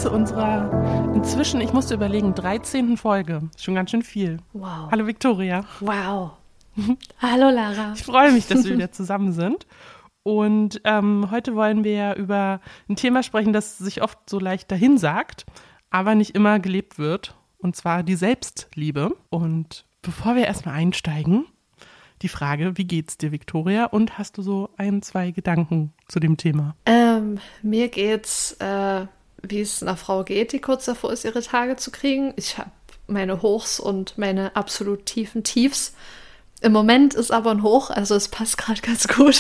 zu unserer inzwischen, ich musste überlegen, 13. Folge. Schon ganz schön viel. Wow. Hallo Viktoria. Wow. Hallo Lara. Ich freue mich, dass wir wieder zusammen sind. Und heute wollen wir ja über ein Thema sprechen, das sich oft so leicht dahinsagt, aber nicht immer gelebt wird. Und zwar die Selbstliebe. Und bevor wir erstmal einsteigen, die Frage, wie geht's dir, Viktoria? Und hast du so 1, 2 Gedanken zu dem Thema? Mir geht's, wie es einer Frau geht, die kurz davor ist, ihre Tage zu kriegen. Ich habe meine Hochs und meine absolut tiefen Tiefs. Im Moment ist aber ein Hoch, also es passt gerade ganz gut.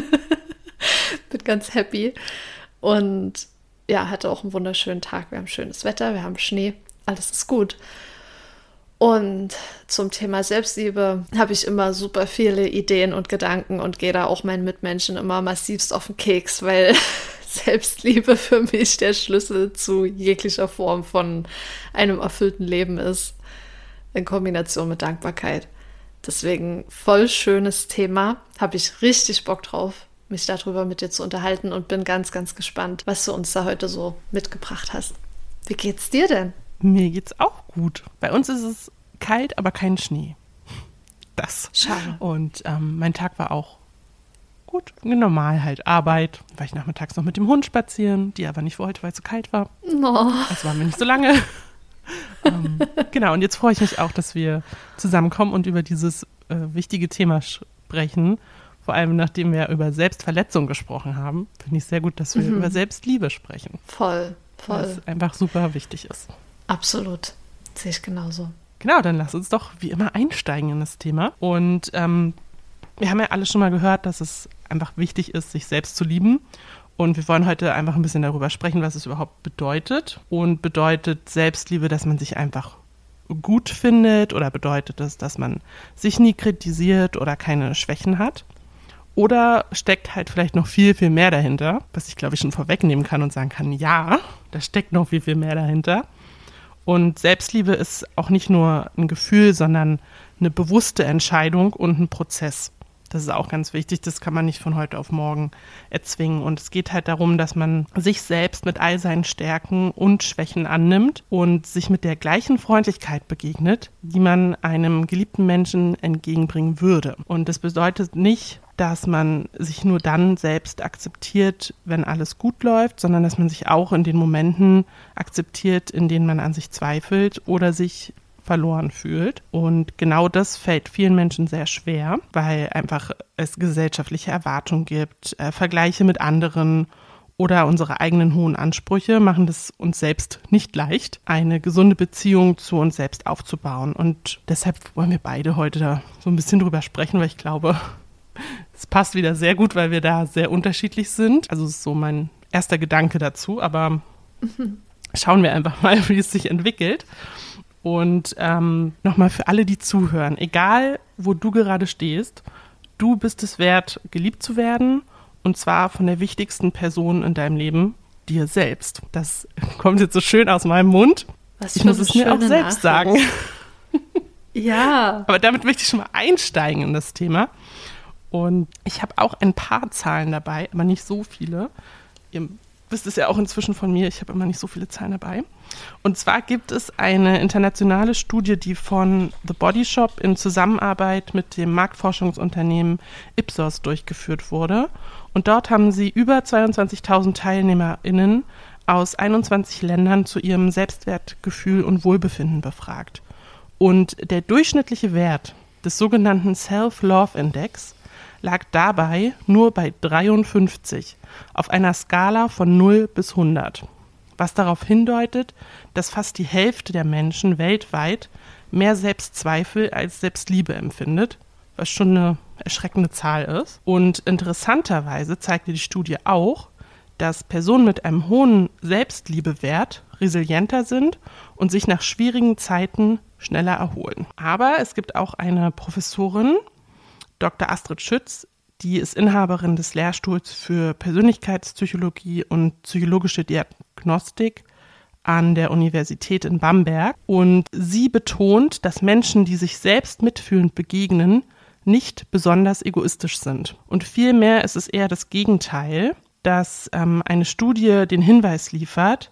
Bin ganz happy. Und ja, hatte auch einen wunderschönen Tag. Wir haben schönes Wetter, wir haben Schnee, alles ist gut. Und zum Thema Selbstliebe habe ich immer super viele Ideen und Gedanken und gehe da auch meinen Mitmenschen immer massivst auf den Keks, weil Selbstliebe für mich der Schlüssel zu jeglicher Form von einem erfüllten Leben ist, in Kombination mit Dankbarkeit. Deswegen voll schönes Thema, habe ich richtig Bock drauf, mich darüber mit dir zu unterhalten und bin ganz, ganz gespannt, was du uns da heute so mitgebracht hast. Wie geht's dir denn? Mir geht's auch gut. Bei uns ist es kalt, aber kein Schnee. Das. Schade. Und mein Tag war auch gut, normal halt. Arbeit, war ich nachmittags noch mit dem Hund spazieren, die aber nicht wollte, weil es so kalt war. Oh. Das war mir nicht so lange. Genau, und jetzt freue ich mich auch, dass wir zusammenkommen und über dieses wichtige Thema sprechen. Vor allem, nachdem wir über Selbstverletzung gesprochen haben, finde ich sehr gut, dass wir über Selbstliebe sprechen. Voll. Was einfach super wichtig ist. Absolut. Sehe ich genauso. Genau, dann lass uns doch wie immer einsteigen in das Thema. Und wir haben ja alle schon mal gehört, dass es einfach wichtig ist, sich selbst zu lieben. Und wir wollen heute einfach ein bisschen darüber sprechen, was es überhaupt bedeutet. Und bedeutet Selbstliebe, dass man sich einfach gut findet? Oder bedeutet es, dass man sich nie kritisiert oder keine Schwächen hat? Oder steckt halt vielleicht noch viel, viel mehr dahinter, was ich, glaube ich, schon vorwegnehmen kann und sagen kann, ja, da steckt noch viel, viel mehr dahinter. Und Selbstliebe ist auch nicht nur ein Gefühl, sondern eine bewusste Entscheidung und ein Prozess. Das ist auch ganz wichtig, das kann man nicht von heute auf morgen erzwingen. Und es geht halt darum, dass man sich selbst mit all seinen Stärken und Schwächen annimmt und sich mit der gleichen Freundlichkeit begegnet, die man einem geliebten Menschen entgegenbringen würde. Und das bedeutet nicht, dass man sich nur dann selbst akzeptiert, wenn alles gut läuft, sondern dass man sich auch in den Momenten akzeptiert, in denen man an sich zweifelt oder sich verloren fühlt. Und genau das fällt vielen Menschen sehr schwer, weil einfach es gesellschaftliche Erwartungen gibt, Vergleiche mit anderen oder unsere eigenen hohen Ansprüche machen es uns selbst nicht leicht, eine gesunde Beziehung zu uns selbst aufzubauen. Und deshalb wollen wir beide heute da so ein bisschen drüber sprechen, weil ich glaube, es passt wieder sehr gut, weil wir da sehr unterschiedlich sind. Also es ist so mein erster Gedanke dazu, aber schauen wir einfach mal, wie es sich entwickelt. Und nochmal für alle, die zuhören, egal wo du gerade stehst, du bist es wert, geliebt zu werden und zwar von der wichtigsten Person in deinem Leben, dir selbst. Das kommt jetzt so schön aus meinem Mund. Ich muss es mir auch selbst sagen. Ja. Aber damit möchte ich schon mal einsteigen in das Thema. Und ich habe auch ein paar Zahlen dabei, aber nicht so viele. Ihr wisst es ja auch inzwischen von mir, ich habe immer nicht so viele Zahlen dabei. Und zwar gibt es eine internationale Studie, die von The Body Shop in Zusammenarbeit mit dem Marktforschungsunternehmen Ipsos durchgeführt wurde. Und dort haben sie über 22.000 TeilnehmerInnen aus 21 Ländern zu ihrem Selbstwertgefühl und Wohlbefinden befragt. Und der durchschnittliche Wert des sogenannten Self-Love-Index lag dabei nur bei 53 auf einer Skala von 0 bis 100, was darauf hindeutet, dass fast die Hälfte der Menschen weltweit mehr Selbstzweifel als Selbstliebe empfindet, was schon eine erschreckende Zahl ist. Und interessanterweise zeigte die Studie auch, dass Personen mit einem hohen Selbstliebewert resilienter sind und sich nach schwierigen Zeiten schneller erholen. Aber es gibt auch eine Professorin, Dr. Astrid Schütz, die ist Inhaberin des Lehrstuhls für Persönlichkeitspsychologie und psychologische Diagnostik an der Universität in Bamberg. Und sie betont, dass Menschen, die sich selbst mitfühlend begegnen, nicht besonders egoistisch sind. Und vielmehr ist es eher das Gegenteil, dass eine Studie den Hinweis liefert,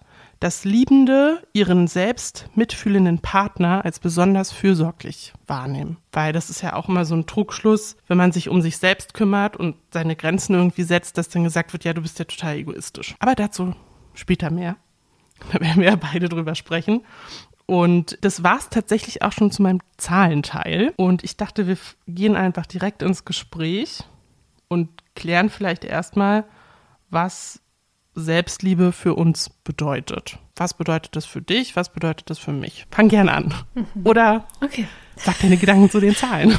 dass Liebende ihren selbst mitfühlenden Partner als besonders fürsorglich wahrnehmen. Weil das ist ja auch immer so ein Trugschluss, wenn man sich um sich selbst kümmert und seine Grenzen irgendwie setzt, dass dann gesagt wird, ja, du bist ja total egoistisch. Aber dazu später mehr. Da werden wir ja beide drüber sprechen. Und das war es tatsächlich auch schon zu meinem Zahlenteil. Und ich dachte, wir gehen einfach direkt ins Gespräch und klären vielleicht erstmal, was Selbstliebe für uns bedeutet. Was bedeutet das für dich? Was bedeutet das für mich? Fang gern an. Oder sag deine Gedanken zu den Zahlen.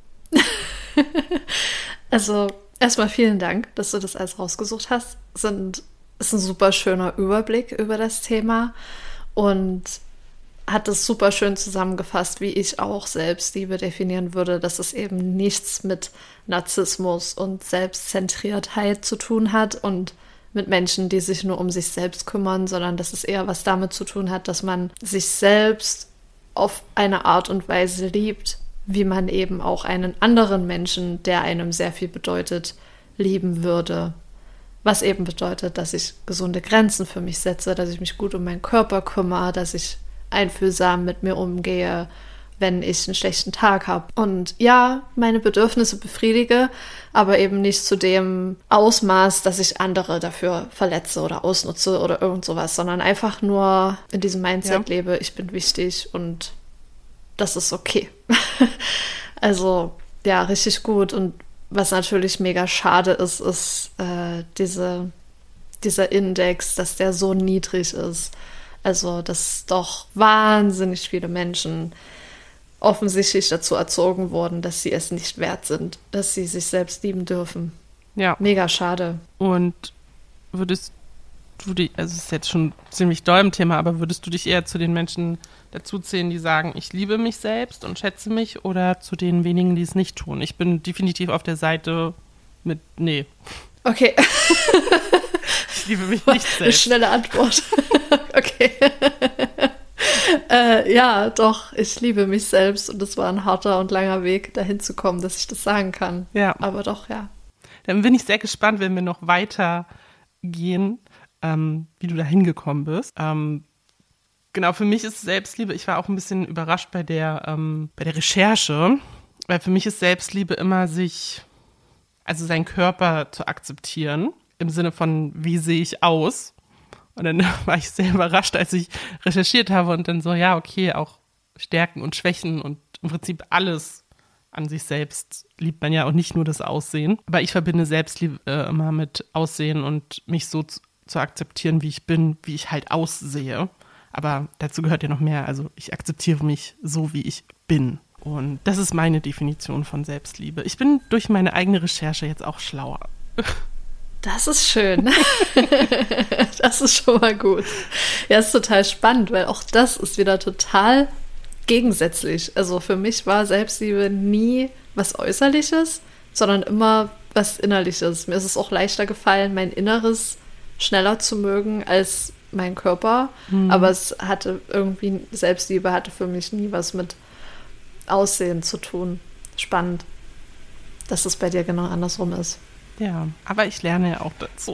Also erstmal vielen Dank, dass du das alles rausgesucht hast. Ist ein super schöner Überblick über das Thema und hat es super schön zusammengefasst, wie ich auch Selbstliebe definieren würde, dass es eben nichts mit Narzissmus und Selbstzentriertheit zu tun hat und mit Menschen, die sich nur um sich selbst kümmern, sondern dass es eher was damit zu tun hat, dass man sich selbst auf eine Art und Weise liebt, wie man eben auch einen anderen Menschen, der einem sehr viel bedeutet, lieben würde. Was eben bedeutet, dass ich gesunde Grenzen für mich setze, dass ich mich gut um meinen Körper kümmere, dass ich einfühlsam mit mir umgehe, wenn ich einen schlechten Tag habe. Und ja, meine Bedürfnisse befriedige, aber eben nicht zu dem Ausmaß, dass ich andere dafür verletze oder ausnutze oder irgend sowas, sondern einfach nur in diesem Mindset lebe, ich bin wichtig und das ist okay. Also ja, richtig gut. Und was natürlich mega schade ist, ist dieser Index, dass der so niedrig ist. Also, dass doch wahnsinnig viele Menschen offensichtlich dazu erzogen wurden, dass sie es nicht wert sind, dass sie sich selbst lieben dürfen. Ja. Mega schade. Und würdest du dich, also es ist jetzt schon ziemlich doll im Thema, aber würdest du dich eher zu den Menschen dazu zählen, die sagen, ich liebe mich selbst und schätze mich, oder zu den wenigen, die es nicht tun? Ich bin definitiv auf der Seite mit, nee. Okay. Ich liebe mich nicht selbst. Eine schnelle Antwort. Okay. Ja, doch, ich liebe mich selbst und es war ein harter und langer Weg, dahin zu kommen, dass ich das sagen kann. Ja. Aber doch, ja. Dann bin ich sehr gespannt, wenn wir noch weiter gehen, wie du da hingekommen bist. Genau, für mich ist Selbstliebe, ich war auch ein bisschen überrascht bei der Recherche, weil für mich ist Selbstliebe immer also seinen Körper zu akzeptieren, im Sinne von, wie sehe ich aus? Und dann war ich sehr überrascht, als ich recherchiert habe und dann so, ja, okay, auch Stärken und Schwächen und im Prinzip alles an sich selbst liebt man ja auch nicht nur das Aussehen. Aber ich verbinde Selbstliebe immer mit Aussehen und mich so zu akzeptieren, wie ich bin, wie ich halt aussehe. Aber dazu gehört ja noch mehr. Also ich akzeptiere mich so, wie ich bin. Und das ist meine Definition von Selbstliebe. Ich bin durch meine eigene Recherche jetzt auch schlauer. Das ist schön. Das ist schon mal gut. Ja, ist total spannend, weil auch das ist wieder total gegensätzlich. Also für mich war Selbstliebe nie was Äußerliches, sondern immer was Innerliches. Mir ist es auch leichter gefallen, mein Inneres schneller zu mögen als mein Körper. Aber Selbstliebe hatte für mich nie was mit Aussehen zu tun. Spannend, dass es bei dir genau andersrum ist. Ja, aber ich lerne ja auch dazu.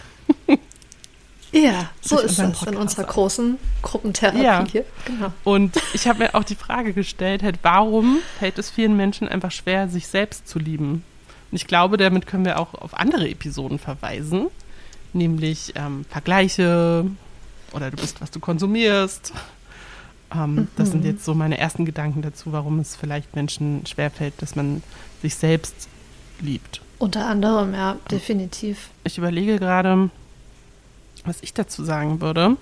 Ja, so ist das in unserer großen Gruppentherapie hier. Genau. Und ich habe mir auch die Frage gestellt, warum fällt es vielen Menschen einfach schwer, sich selbst zu lieben? Und ich glaube, damit können wir auch auf andere Episoden verweisen, nämlich Vergleiche oder du bist, was du konsumierst. Das sind jetzt so meine ersten Gedanken dazu, warum es vielleicht Menschen schwerfällt, dass man sich selbst liebt. Unter anderem, ja, definitiv. Ich überlege gerade, was ich dazu sagen würde,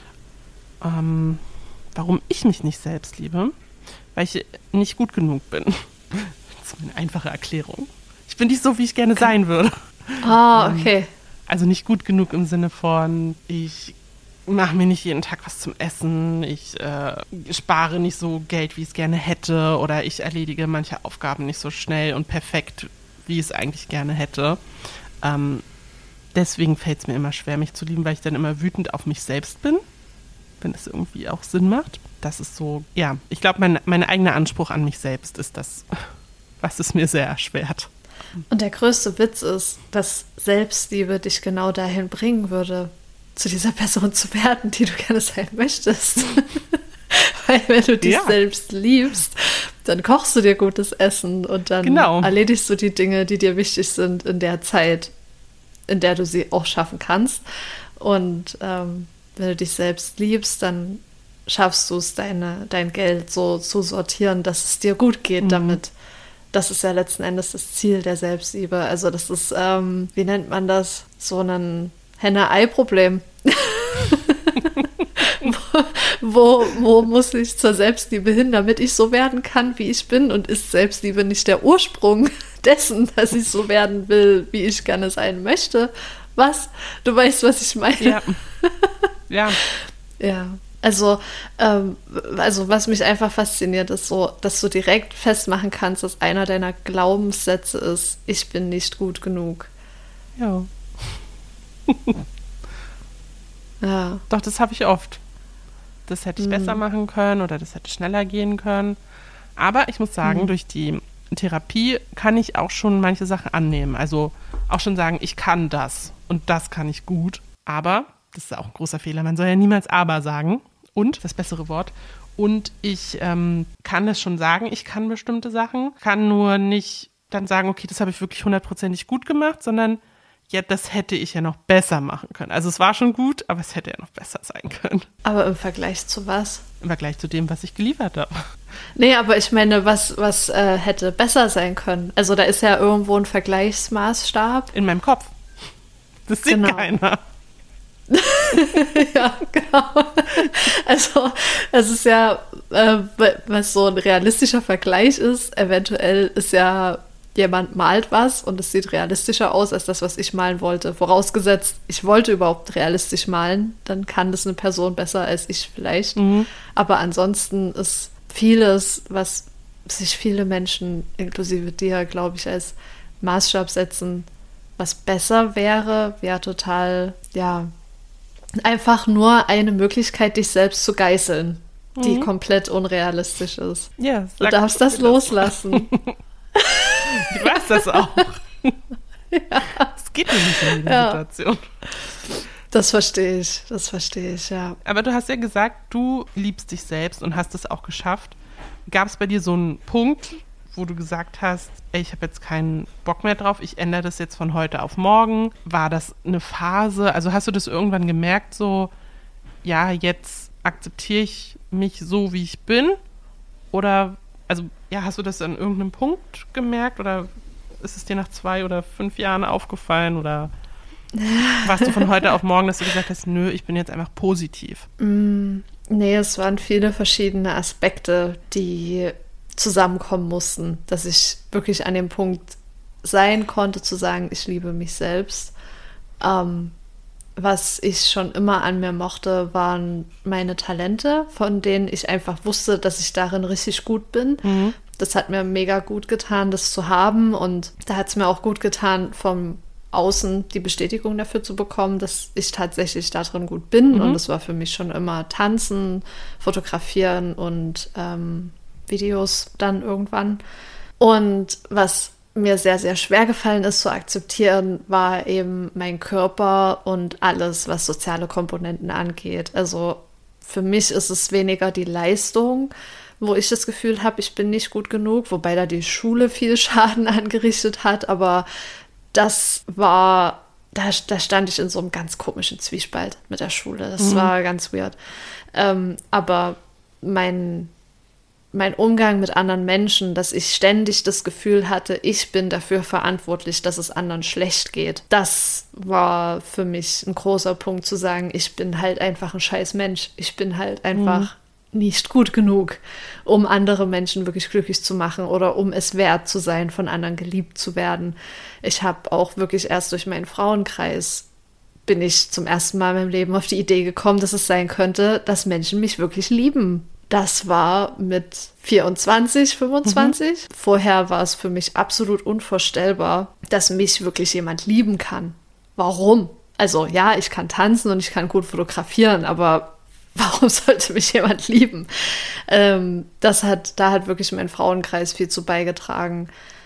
warum ich mich nicht selbst liebe, weil ich nicht gut genug bin. Das ist eine einfache Erklärung. Ich bin nicht so, wie ich gerne sein würde. Ah, okay. Also nicht gut genug im Sinne von, ich mache mir nicht jeden Tag was zum Essen, ich spare nicht so Geld, wie ich es gerne hätte, oder ich erledige manche Aufgaben nicht so schnell und perfekt, wie ich es eigentlich gerne hätte. Deswegen fällt es mir immer schwer, mich zu lieben, weil ich dann immer wütend auf mich selbst bin, wenn es irgendwie auch Sinn macht. Das ist so, ja, ich glaube, mein eigener Anspruch an mich selbst ist das, was es mir sehr erschwert. Und der größte Witz ist, dass Selbstliebe dich genau dahin bringen würde, zu dieser Person zu werden, die du gerne sein möchtest. Weil wenn du dich selbst liebst, dann kochst du dir gutes Essen und dann erledigst du die Dinge, die dir wichtig sind in der Zeit, in der du sie auch schaffen kannst. Und wenn du dich selbst liebst, dann schaffst du es, dein Geld so zu sortieren, dass es dir gut geht damit. Das ist ja letzten Endes das Ziel der Selbstliebe. Also das ist, wie nennt man das? So ein Henne-Ei-Problem. wo muss ich zur Selbstliebe hin, damit ich so werden kann, wie ich bin? Und ist Selbstliebe nicht der Ursprung dessen, dass ich so werden will, wie ich gerne sein möchte? Was? Du weißt, was ich meine? Ja. Ja. Also was mich einfach fasziniert, ist so, dass du direkt festmachen kannst, dass einer deiner Glaubenssätze ist, ich bin nicht gut genug. Ja. Ja. Doch, das habe ich oft. Das hätte ich besser machen können oder das hätte schneller gehen können. Aber ich muss sagen, durch die Therapie kann ich auch schon manche Sachen annehmen. Also auch schon sagen, ich kann das und das kann ich gut. Aber, das ist auch ein großer Fehler, man soll ja niemals aber sagen. Und, das bessere Wort, und ich kann das schon sagen, ich kann bestimmte Sachen, kann nur nicht dann sagen, okay, das habe ich wirklich 100% gut gemacht, sondern ja, das hätte ich ja noch besser machen können. Also es war schon gut, aber es hätte ja noch besser sein können. Aber im Vergleich zu was? Im Vergleich zu dem, was ich geliefert habe. Nee, aber ich meine, was hätte besser sein können? Also da ist ja irgendwo ein Vergleichsmaßstab. In meinem Kopf. Das sieht keiner. Ja, genau. Also es ist ja, was so ein realistischer Vergleich ist, eventuell ist ja, jemand malt was und es sieht realistischer aus als das, was ich malen wollte. Vorausgesetzt, ich wollte überhaupt realistisch malen, dann kann das eine Person besser als ich vielleicht. Aber ansonsten ist vieles, was sich viele Menschen, inklusive dir, glaube ich, als Maßstab setzen, was besser wäre, wäre total, ja, einfach nur eine Möglichkeit, dich selbst zu geißeln, die komplett unrealistisch ist. Ja, du darfst das loslassen. Ich weiß das auch. Es geht mir nicht in jeder Situation. Das verstehe ich, ja. Aber du hast ja gesagt, du liebst dich selbst und hast es auch geschafft. Gab es bei dir so einen Punkt, wo du gesagt hast, ey, ich habe jetzt keinen Bock mehr drauf, ich ändere das jetzt von heute auf morgen? War das eine Phase? Also hast du das irgendwann gemerkt, so, ja, jetzt akzeptiere ich mich so, wie ich bin? Oder, also, ja, hast du das an irgendeinem Punkt gemerkt? Oder ist es dir nach 2 oder 5 Jahren aufgefallen? Oder warst du von heute auf morgen, dass du gesagt hast, nö, ich bin jetzt einfach positiv? Nee, es waren viele verschiedene Aspekte, die zusammenkommen mussten, dass ich wirklich an dem Punkt sein konnte, zu sagen, ich liebe mich selbst. Was ich schon immer an mir mochte, waren meine Talente, von denen ich einfach wusste, dass ich darin richtig gut bin. Das hat mir mega gut getan, das zu haben, und da hat es mir auch gut getan, vom Außen die Bestätigung dafür zu bekommen, dass ich tatsächlich darin gut bin. Und das war für mich schon immer Tanzen, Fotografieren und Videos dann irgendwann. Und was mir sehr, sehr schwer gefallen ist zu akzeptieren, war eben mein Körper und alles, was soziale Komponenten angeht. Also für mich ist es weniger die Leistung, wo ich das Gefühl habe, ich bin nicht gut genug, wobei da die Schule viel Schaden angerichtet hat, aber das war, da stand ich in so einem ganz komischen Zwiespalt mit der Schule. Das war ganz weird. Aber mein Umgang mit anderen Menschen, dass ich ständig das Gefühl hatte, ich bin dafür verantwortlich, dass es anderen schlecht geht. Das war für mich ein großer Punkt, zu sagen, ich bin halt einfach ein scheiß Mensch. Ich bin halt einfach nicht gut genug, um andere Menschen wirklich glücklich zu machen oder um es wert zu sein, von anderen geliebt zu werden. Ich habe auch wirklich erst durch meinen Frauenkreis bin ich zum ersten Mal in meinem Leben auf die Idee gekommen, dass es sein könnte, dass Menschen mich wirklich lieben. Das war mit 24, 25. Vorher war es für mich absolut unvorstellbar, dass mich wirklich jemand lieben kann. Warum? Also ja, ich kann tanzen und ich kann gut fotografieren, aber warum sollte mich jemand lieben? Da hat wirklich mein Frauenkreis viel zu beigetragen.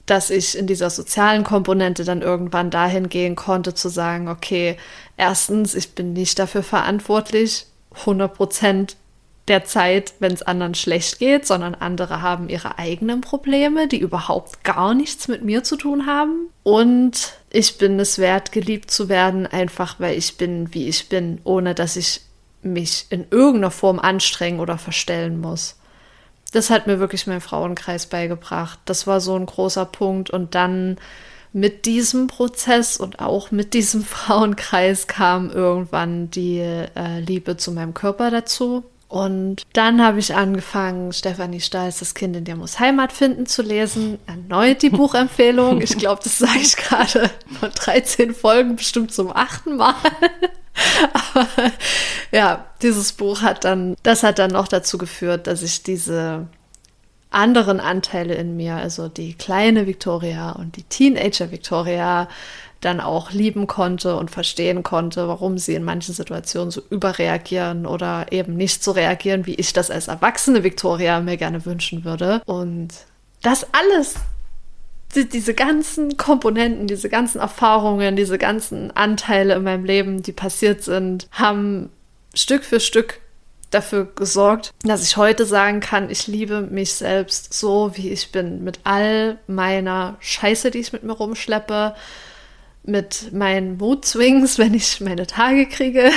dass ich in dieser sozialen Komponente dann irgendwann dahin gehen konnte, zu sagen, okay, erstens, ich bin nicht dafür verantwortlich, 100% der Zeit, wenn es anderen schlecht geht, sondern andere haben ihre eigenen Probleme, die überhaupt gar nichts mit mir zu tun haben. Und ich bin es wert, geliebt zu werden, einfach weil ich bin, wie ich bin, ohne dass ich mich in irgendeiner Form anstrengen oder verstellen muss. Das hat mir wirklich mein Frauenkreis beigebracht. Das war so ein großer Punkt. Und dann mit diesem Prozess und auch mit diesem Frauenkreis kam irgendwann die Liebe zu meinem Körper dazu. Und dann habe ich angefangen, Stefanie Stahls Das Kind in dir muss Heimat finden zu lesen. Erneut die Buchempfehlung. Ich glaube, das sage ich gerade von 13 Folgen bestimmt zum 8. Mal. Aber ja, dieses Buch hat dann noch dazu geführt, dass ich diese anderen Anteile in mir, also die kleine Victoria und die Teenager Victoria, dann auch lieben konnte und verstehen konnte, warum sie in manchen Situationen so überreagieren oder eben nicht so reagieren, wie ich das als erwachsene Victoria mir gerne wünschen würde. Und das alles, diese ganzen Komponenten, diese ganzen Erfahrungen, diese ganzen Anteile in meinem Leben, die passiert sind, haben Stück für Stück dafür gesorgt, dass ich heute sagen kann, ich liebe mich selbst so, wie ich bin, mit all meiner Scheiße, die ich mit mir rumschleppe, mit meinen Mood-Swings, wenn ich meine Tage kriege,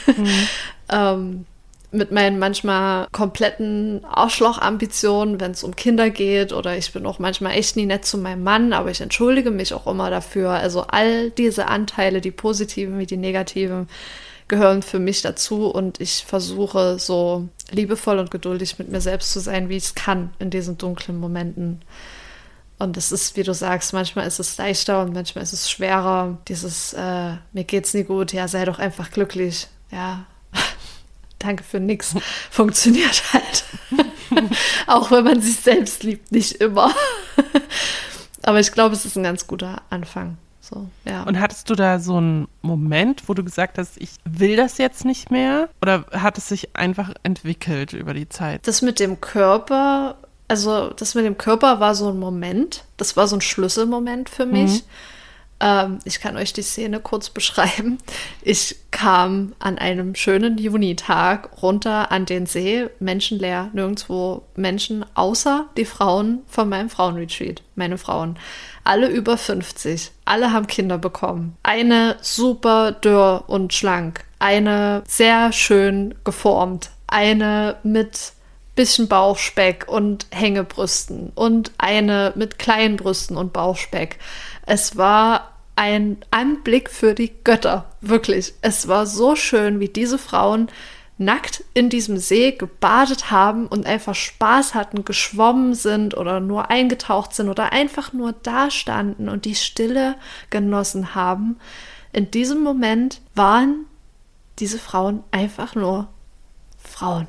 mit meinen manchmal kompletten Arschloch-Ambitionen, wenn es um Kinder geht, oder ich bin auch manchmal echt nie nett zu meinem Mann, aber ich entschuldige mich auch immer dafür. Also all diese Anteile, die positiven wie die negativen, gehören für mich dazu und ich versuche so liebevoll und geduldig mit mir selbst zu sein, wie ich es kann in diesen dunklen Momenten. Und es ist, wie du sagst, manchmal ist es leichter und manchmal ist es schwerer. Dieses, mir geht's nie gut, ja, sei doch einfach glücklich. Ja, danke für nix. Funktioniert halt. Auch wenn man sich selbst liebt, nicht immer. Aber ich glaube, es ist ein ganz guter Anfang. So, ja. Und hattest du da so einen Moment, wo du gesagt hast, ich will das jetzt nicht mehr? Oder hat es sich einfach entwickelt über die Zeit? Das mit dem Körper war so ein Moment. Das war so ein Schlüsselmoment für mich. Ich kann euch die Szene kurz beschreiben. Ich kam an einem schönen Junitag runter an den See, menschenleer, nirgendwo Menschen, außer die Frauen von meinem Frauenretreat, meine Frauen. Alle über 50, alle haben Kinder bekommen. Eine super dürr und schlank, eine sehr schön geformt, eine mit bisschen Bauchspeck und Hängebrüsten und eine mit kleinen Brüsten und Bauchspeck. Es war ein Anblick für die Götter, wirklich. Es war so schön, wie diese Frauen nackt in diesem See gebadet haben und einfach Spaß hatten, geschwommen sind oder nur eingetaucht sind oder einfach nur da standen und die Stille genossen haben. In diesem Moment waren diese Frauen einfach nur Frauen.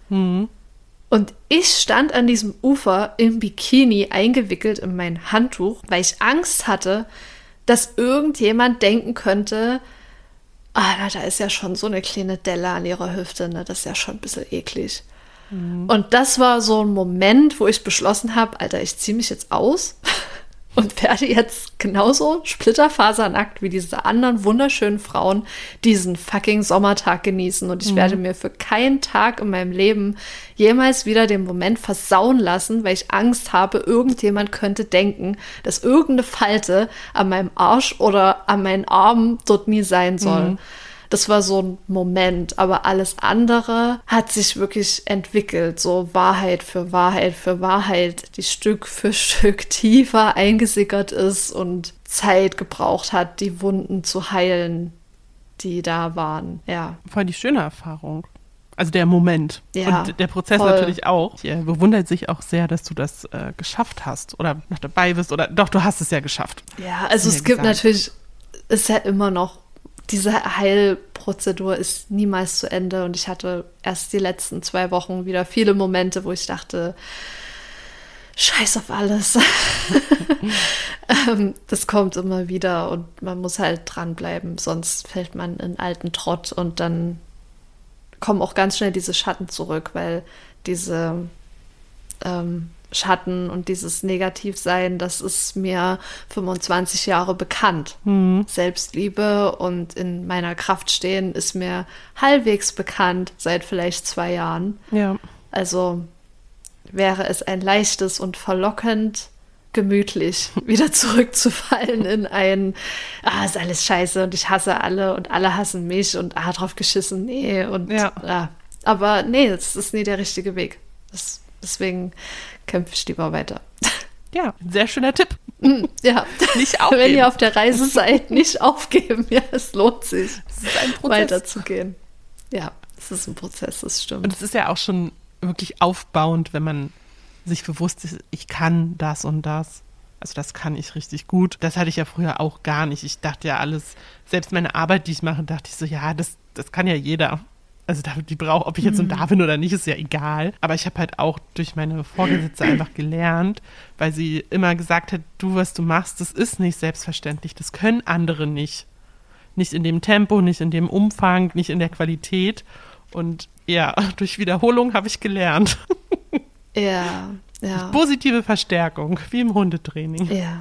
Und ich stand an diesem Ufer im Bikini eingewickelt in mein Handtuch, weil ich Angst hatte, dass irgendjemand denken könnte, da ist ja schon so eine kleine Delle an ihrer Hüfte, ne? Das ist ja schon ein bisschen eklig. Und das war so ein Moment, wo ich beschlossen habe, Alter, ich ziehe mich jetzt aus und werde jetzt genauso splitterfasernackt wie diese anderen wunderschönen Frauen diesen fucking Sommertag genießen. Und ich werde mir für keinen Tag in meinem Leben jemals wieder den Moment versauen lassen, weil ich Angst habe, irgendjemand könnte denken, dass irgendeine Falte an meinem Arsch oder an meinen Armen dort nie sein soll. Das war so ein Moment, aber alles andere hat sich wirklich entwickelt, so Wahrheit für Wahrheit für Wahrheit, die Stück für Stück tiefer eingesickert ist und Zeit gebraucht hat, die Wunden zu heilen, die da waren, ja. Voll die schöne Erfahrung. Also der Moment. Ja, und der Prozess voll. natürlich auch. Ich bewundert sich auch sehr, dass du das geschafft hast oder noch dabei bist oder doch, du hast es ja geschafft. Ja, also es gibt natürlich, ist ja immer noch, diese Heilprozedur ist niemals zu Ende und ich hatte erst die letzten 2 Wochen wieder viele Momente, wo ich dachte, scheiß auf alles. Das kommt immer wieder und man muss halt dranbleiben, sonst fällt man in alten Trott und dann kommen auch ganz schnell diese Schatten zurück, weil diese Schatten und dieses Negativsein, das ist mir 25 Jahre bekannt. Selbstliebe und in meiner Kraft stehen ist mir halbwegs bekannt seit vielleicht 2 Jahren. Ja. Also wäre es ein leichtes und verlockend gemütlich, wieder zurückzufallen in ein, ist alles scheiße und ich hasse alle und alle hassen mich und drauf geschissen, nee. Und ja. Aber nee, das ist nie der richtige Weg. Deswegen kämpfe ich lieber weiter. Ja, sehr schöner Tipp. Ja, nicht aufgeben. Wenn ihr auf der Reise seid, nicht aufgeben. Ja, es lohnt sich, es ist ein Prozess, weiterzugehen. Ja, es ist ein Prozess, das stimmt. Und es ist ja auch schon wirklich aufbauend, wenn man sich bewusst ist, ich kann das und das. Also das kann ich richtig gut. Das hatte ich ja früher auch gar nicht. Ich dachte ja alles, selbst meine Arbeit, die ich mache, dachte ich so, ja, das kann ja jeder. Also die braucht, ob ich jetzt da bin oder nicht, ist ja egal. Aber ich habe halt auch durch meine Vorgesetzte einfach gelernt, weil sie immer gesagt hat, du, was du machst, das ist nicht selbstverständlich. Das können andere nicht. Nicht in dem Tempo, nicht in dem Umfang, nicht in der Qualität. Und ja, durch Wiederholung habe ich gelernt. Ja. Positive Verstärkung, wie im Hundetraining. Ja.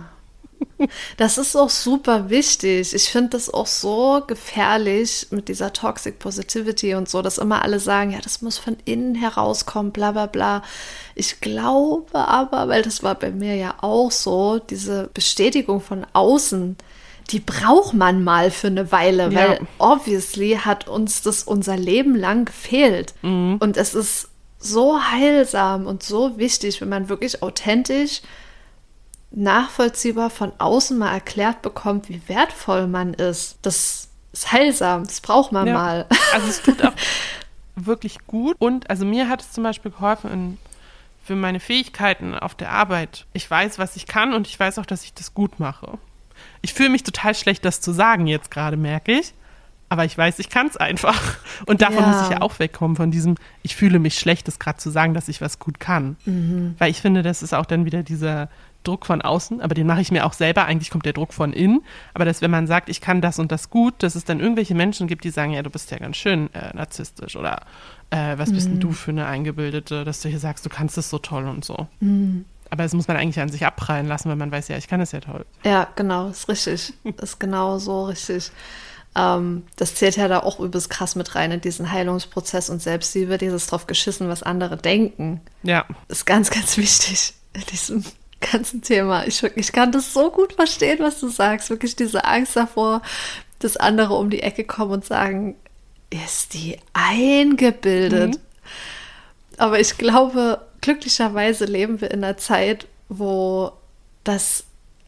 Das ist auch super wichtig. Ich finde das auch so gefährlich mit dieser Toxic Positivity und so, dass immer alle sagen, ja, das muss von innen herauskommen, bla bla bla. Ich glaube aber, weil das war bei mir ja auch so, diese Bestätigung von außen, die braucht man mal für eine Weile, weil obviously hat uns das unser Leben lang gefehlt. Und es ist so heilsam und so wichtig, wenn man wirklich authentisch, nachvollziehbar von außen mal erklärt bekommt, wie wertvoll man ist. Das ist heilsam, das braucht man mal. Also es tut auch wirklich gut. Und also mir hat es zum Beispiel geholfen für meine Fähigkeiten auf der Arbeit. Ich weiß, was ich kann und ich weiß auch, dass ich das gut mache. Ich fühle mich total schlecht, das zu sagen jetzt gerade, merke ich. Aber ich weiß, ich kann es einfach. Und davon muss ich ja auch wegkommen, von diesem, ich fühle mich schlecht, das gerade zu sagen, dass ich was gut kann. Weil ich finde, das ist auch dann wieder dieser Druck von außen, aber den mache ich mir auch selber. Eigentlich kommt der Druck von innen. Aber dass, wenn man sagt, ich kann das und das gut, dass es dann irgendwelche Menschen gibt, die sagen, ja, du bist ja ganz schön narzisstisch oder was bist denn du für eine Eingebildete, dass du hier sagst, du kannst es so toll und so. Aber das muss man eigentlich an sich abprallen lassen, weil man weiß, ja, ich kann es ja toll. Ja, genau, ist richtig. Ist genau so richtig. Das zählt ja da auch übelst krass mit rein in diesen Heilungsprozess und Selbstliebe, dieses drauf geschissen, was andere denken. Ja. Ist ganz, ganz wichtig in diesem ganzen Thema. Ich kann das so gut verstehen, was du sagst. Wirklich diese Angst davor, dass andere um die Ecke kommen und sagen, ist die eingebildet? Aber ich glaube, glücklicherweise leben wir in einer Zeit, wo das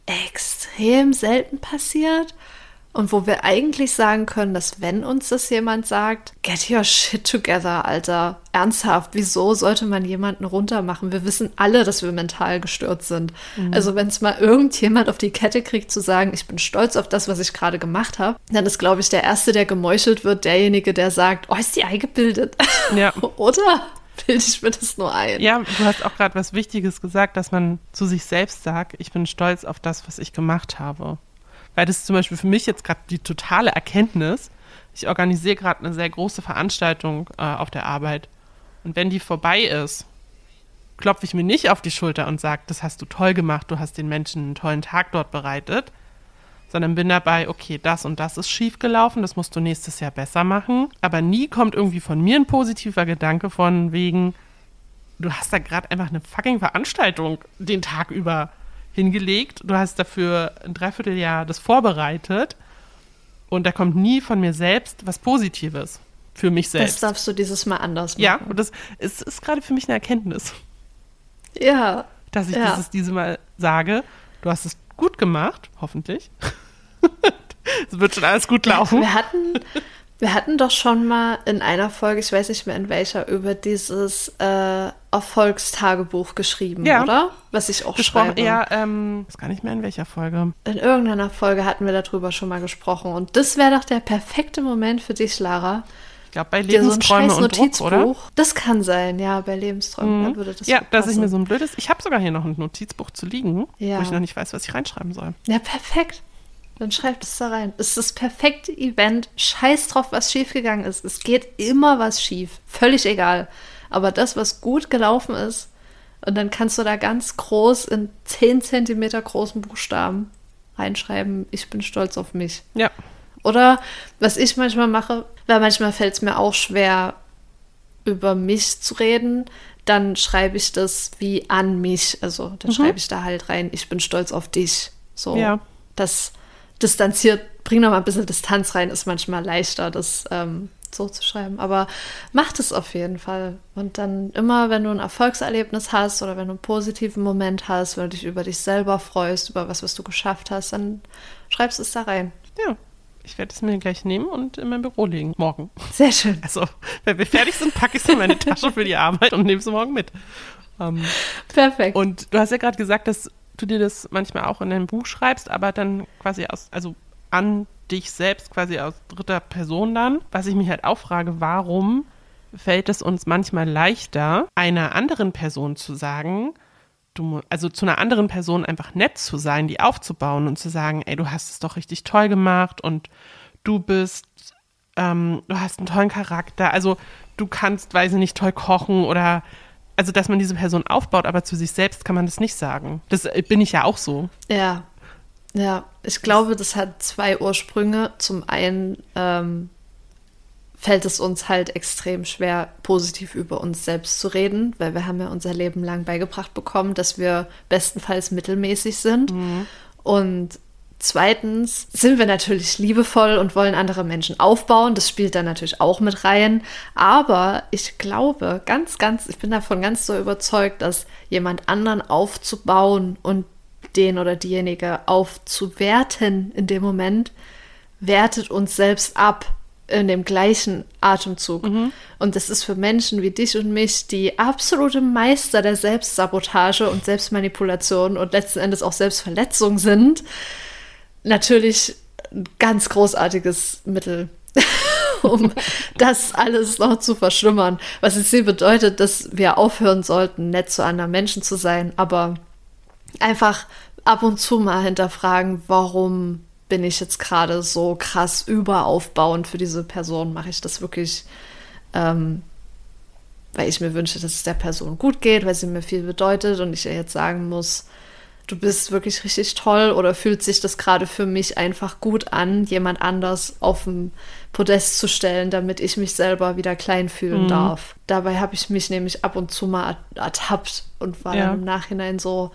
extrem selten passiert. Und wo wir eigentlich sagen können, dass wenn uns das jemand sagt, get your shit together, Alter, ernsthaft, wieso sollte man jemanden runtermachen? Wir wissen alle, dass wir mental gestört sind. Also wenn es mal irgendjemand auf die Kette kriegt zu sagen, ich bin stolz auf das, was ich gerade gemacht habe, dann ist, glaube ich, der Erste, der gemeuchelt wird, derjenige, der sagt, oh, ist die eingebildet? Ja. Oder bilde ich mir das nur ein? Ja, du hast auch gerade was Wichtiges gesagt, dass man zu sich selbst sagt, ich bin stolz auf das, was ich gemacht habe. Weil das ist zum Beispiel für mich jetzt gerade die totale Erkenntnis. Ich organisiere gerade eine sehr große Veranstaltung auf der Arbeit. Und wenn die vorbei ist, klopfe ich mir nicht auf die Schulter und sage, das hast du toll gemacht, du hast den Menschen einen tollen Tag dort bereitet, sondern bin dabei, okay, das und das ist schief gelaufen, das musst du nächstes Jahr besser machen. Aber nie kommt irgendwie von mir ein positiver Gedanke von wegen, du hast da gerade einfach eine fucking Veranstaltung den Tag über hingelegt. Du hast dafür ein Dreivierteljahr das vorbereitet und da kommt nie von mir selbst was Positives für mich selbst. Das darfst du dieses Mal anders machen. Ja, und das ist gerade für mich eine Erkenntnis. Ja. Dass ich dieses Mal sage, du hast es gut gemacht, hoffentlich. Es wird schon alles gut laufen. Wir hatten doch schon mal in einer Folge, ich weiß nicht mehr in welcher, über dieses Erfolgstagebuch geschrieben, oder? Was ich auch schreibe. Ja, ich weiß gar nicht mehr in welcher Folge. In irgendeiner Folge hatten wir darüber schon mal gesprochen. Und das wäre doch der perfekte Moment für dich, Lara. Ich glaube, bei Lebensträume und Druck, oder? Das kann sein, ja, bei Lebensträumen würde das ja, dass ich mir so ein blödes... Ich habe sogar hier noch ein Notizbuch zu liegen, wo ich noch nicht weiß, was ich reinschreiben soll. Ja, perfekt. Dann schreibt es da rein. Es ist das perfekte Event. Scheiß drauf, was schiefgegangen ist. Es geht immer was schief. Völlig egal. Aber das, was gut gelaufen ist, Und dann kannst du da ganz groß in 10 Zentimeter großen Buchstaben reinschreiben, ich bin stolz auf mich. Ja. Oder was ich manchmal mache, weil manchmal fällt es mir auch schwer, über mich zu reden, dann schreibe ich das wie an mich. Also dann schreibe ich da halt rein, ich bin stolz auf dich. So, Ja. das distanziert, bringt noch mal ein bisschen Distanz rein, ist manchmal leichter, das so zu schreiben. Aber mach das auf jeden Fall. Und dann immer, wenn du ein Erfolgserlebnis hast oder wenn du einen positiven Moment hast, wenn du dich über dich selber freust, über was du geschafft hast, dann schreibst du es da rein. Ja. Ich werde es mir gleich nehmen und in mein Büro legen, morgen. Sehr schön. Also, wenn wir fertig sind, packe ich es in meine Tasche für die Arbeit und nehme es morgen mit. Perfekt. Und du hast ja gerade gesagt, dass du dir das manchmal auch in deinem Buch schreibst, aber dann quasi an dich selbst, quasi aus dritter Person dann. Was ich mich halt auch frage, warum fällt es uns manchmal leichter, einer anderen Person zu sagen, zu einer anderen Person einfach nett zu sein, die aufzubauen und zu sagen, ey, du hast es doch richtig toll gemacht und du hast einen tollen Charakter, also du kannst, weiß ich nicht, toll kochen oder, also dass man diese Person aufbaut, aber zu sich selbst kann man das nicht sagen. Das bin ich ja auch so. Ja, ich glaube, das hat 2 Ursprünge. Zum einen fällt es uns halt extrem schwer, positiv über uns selbst zu reden, weil wir haben ja unser Leben lang beigebracht bekommen, dass wir bestenfalls mittelmäßig sind. Und zweitens sind wir natürlich liebevoll und wollen andere Menschen aufbauen. Das spielt dann natürlich auch mit rein. Aber ich glaube ich bin davon ganz so überzeugt, dass jemand anderen aufzubauen und den oder diejenige aufzuwerten in dem Moment, wertet uns selbst ab in dem gleichen Atemzug. Und das ist für Menschen wie dich und mich, die absolute Meister der Selbstsabotage und Selbstmanipulation und letzten Endes auch Selbstverletzung sind, natürlich ein ganz großartiges Mittel, um das alles noch zu verschlimmern. Was jetzt hier bedeutet, dass wir aufhören sollten, nett zu anderen Menschen zu sein, aber einfach ab und zu mal hinterfragen, warum bin ich jetzt gerade so krass überaufbauend für diese Person? Mache ich das wirklich, weil ich mir wünsche, dass es der Person gut geht, weil sie mir viel bedeutet und ich ihr jetzt sagen muss, du bist wirklich richtig toll, oder fühlt sich das gerade für mich einfach gut an, jemand anders auf dem Podest zu stellen, damit ich mich selber wieder klein fühlen darf. Dabei habe ich mich nämlich ab und zu mal ertappt und war dann im Nachhinein so,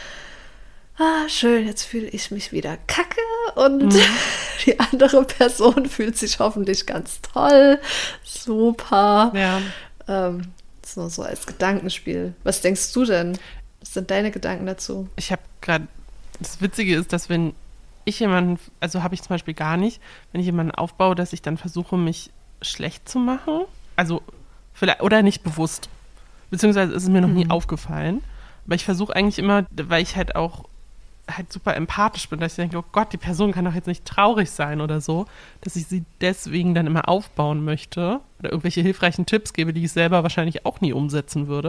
schön, jetzt fühle ich mich wieder kacke und die andere Person fühlt sich hoffentlich ganz toll. Super. Ja. So als Gedankenspiel. Was denkst du denn? Was sind deine Gedanken dazu? Ich habe gerade, das Witzige ist, dass wenn ich jemanden, also habe ich zum Beispiel gar nicht, wenn ich jemanden aufbaue, dass ich dann versuche, mich schlecht zu machen. Also, vielleicht, oder nicht bewusst. Beziehungsweise ist es mir noch nie aufgefallen. Aber ich versuche eigentlich immer, weil ich halt auch super empathisch bin, dass ich denke, oh Gott, die Person kann doch jetzt nicht traurig sein oder so, dass ich sie deswegen dann immer aufbauen möchte oder irgendwelche hilfreichen Tipps gebe, die ich selber wahrscheinlich auch nie umsetzen würde.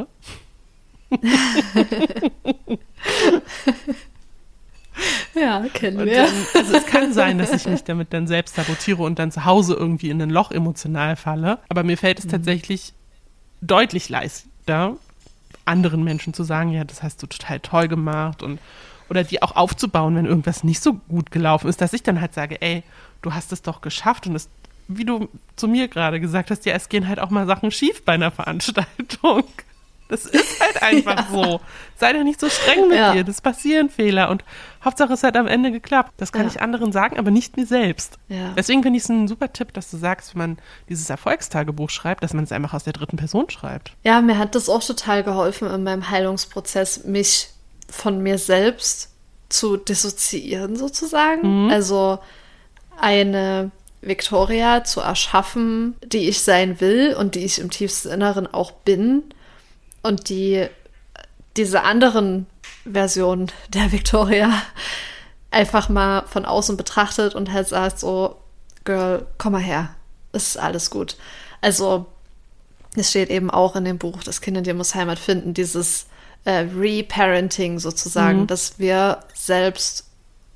Ja, kennen Und wir. dann, also es kann sein, dass ich mich damit dann selbst sabotiere und dann zu Hause irgendwie in ein Loch emotional falle. Aber mir fällt es tatsächlich deutlich leichter, anderen Menschen zu sagen, ja, das hast du total toll gemacht oder die auch aufzubauen, wenn irgendwas nicht so gut gelaufen ist, dass ich dann halt sage, ey, du hast es doch geschafft und es, wie du zu mir gerade gesagt hast, ja, es gehen halt auch mal Sachen schief bei einer Veranstaltung. Das ist halt einfach so. Sei doch nicht so streng mit dir, das passieren Fehler und Hauptsache es hat am Ende geklappt. Das kann ich anderen sagen, aber nicht mir selbst. Ja. Deswegen finde ich es ein super Tipp, dass du sagst, wenn man dieses Erfolgstagebuch schreibt, dass man es einfach aus der dritten Person schreibt. Ja, mir hat das auch total geholfen in meinem Heilungsprozess, mich von mir selbst zu dissoziieren sozusagen. Also eine Victoria zu erschaffen, die ich sein will und die ich im tiefsten Inneren auch bin und diese anderen Versionen der Victoria einfach mal von außen betrachtet und halt sagt so, Girl, komm mal her, ist alles gut. Also es steht eben auch in dem Buch, das Kind in dir muss Heimat finden, dieses Reparenting sozusagen, dass wir selbst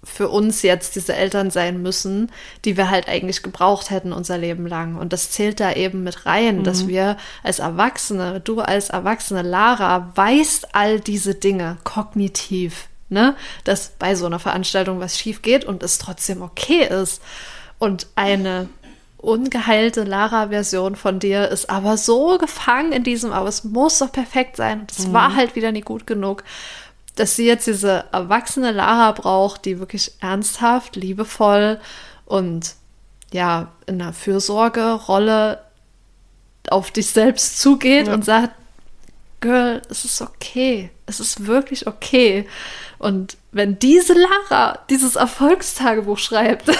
für uns jetzt diese Eltern sein müssen, die wir halt eigentlich gebraucht hätten unser Leben lang. Und das zählt da eben mit rein, dass wir als Erwachsene, du als erwachsene Lara, weißt all diese Dinge kognitiv, ne? Dass bei so einer Veranstaltung was schief geht und es trotzdem okay ist. Und eine ungeheilte Lara-Version von dir ist aber so gefangen in diesem, aber es muss doch perfekt sein. Und es war halt wieder nicht gut genug, dass sie jetzt diese erwachsene Lara braucht, die wirklich ernsthaft, liebevoll und ja, in einer Fürsorgerolle auf dich selbst zugeht und sagt, Girl, es ist okay. Es ist wirklich okay. Und wenn diese Lara dieses Erfolgstagebuch schreibt,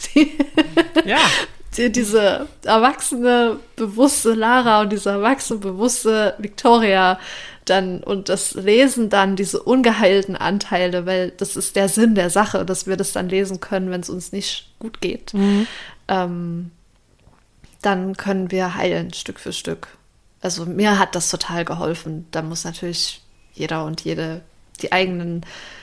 diese erwachsene, bewusste Lara und diese erwachsene, bewusste Victoria dann und das Lesen dann diese ungeheilten Anteile, weil das ist der Sinn der Sache, dass wir das dann lesen können, wenn es uns nicht gut geht, dann können wir heilen, Stück für Stück. Also mir hat das total geholfen. Da muss natürlich jeder und jede die eigenen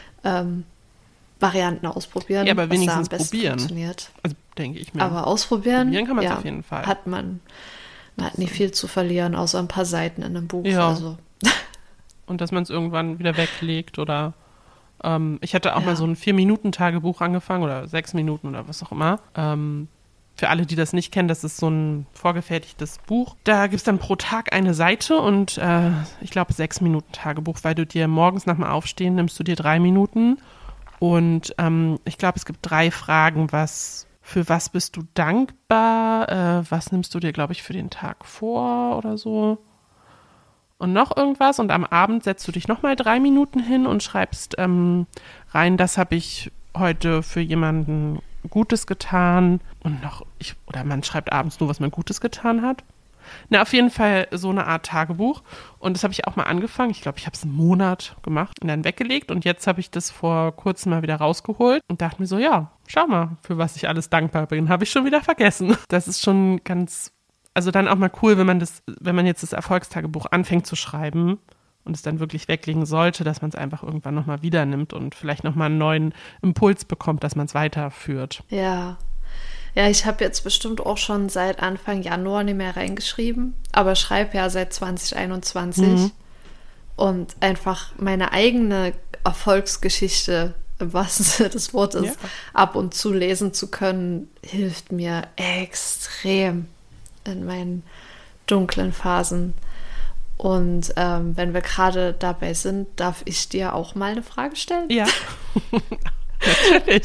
Varianten ausprobieren, ja, aber wenigstens was da am besten probieren. Funktioniert. Also denke ich mir. Aber ausprobieren Kann man es auf jeden Fall. Man hat nicht viel zu verlieren, außer ein paar Seiten in einem Buch. Ja. Also. Und dass man es irgendwann wieder weglegt oder ich hatte auch mal so ein 4-Minuten-Tagebuch angefangen oder 6 Minuten oder was auch immer. Für alle, die das nicht kennen, das ist so ein vorgefertigtes Buch. Da gibt es dann pro Tag eine Seite und ich glaube 6 Minuten Tagebuch, weil du dir morgens nach dem Aufstehen nimmst du dir 3 Minuten und ich glaube, es gibt 3 Fragen, für was bist du dankbar, was nimmst du dir, glaube ich, für den Tag vor oder so. Und noch irgendwas und am Abend setzt du dich nochmal 3 Minuten hin und schreibst rein, das habe ich heute für jemanden Gutes getan und oder man schreibt abends nur, was man Gutes getan hat. Na, auf jeden Fall so eine Art Tagebuch und das habe ich auch mal angefangen. Ich glaube, ich habe es einen Monat gemacht und dann weggelegt und jetzt habe ich das vor kurzem mal wieder rausgeholt und dachte mir so, ja, schau mal, für was ich alles dankbar bin, habe ich schon wieder vergessen. Das ist schon also dann auch mal cool, wenn man jetzt das Erfolgstagebuch anfängt zu schreiben und es dann wirklich weglegen sollte, dass man es einfach irgendwann nochmal wieder nimmt und vielleicht nochmal einen neuen Impuls bekommt, dass man es weiterführt. Ja. Ja, ich habe jetzt bestimmt auch schon seit Anfang Januar nicht mehr reingeschrieben, aber schreibe ja seit 2021 und einfach meine eigene Erfolgsgeschichte im wahrsten Sinne des Wortes ab und zu lesen zu können, hilft mir extrem in meinen dunklen Phasen. Und wenn wir gerade dabei sind, darf ich dir auch mal eine Frage stellen? Ja, natürlich.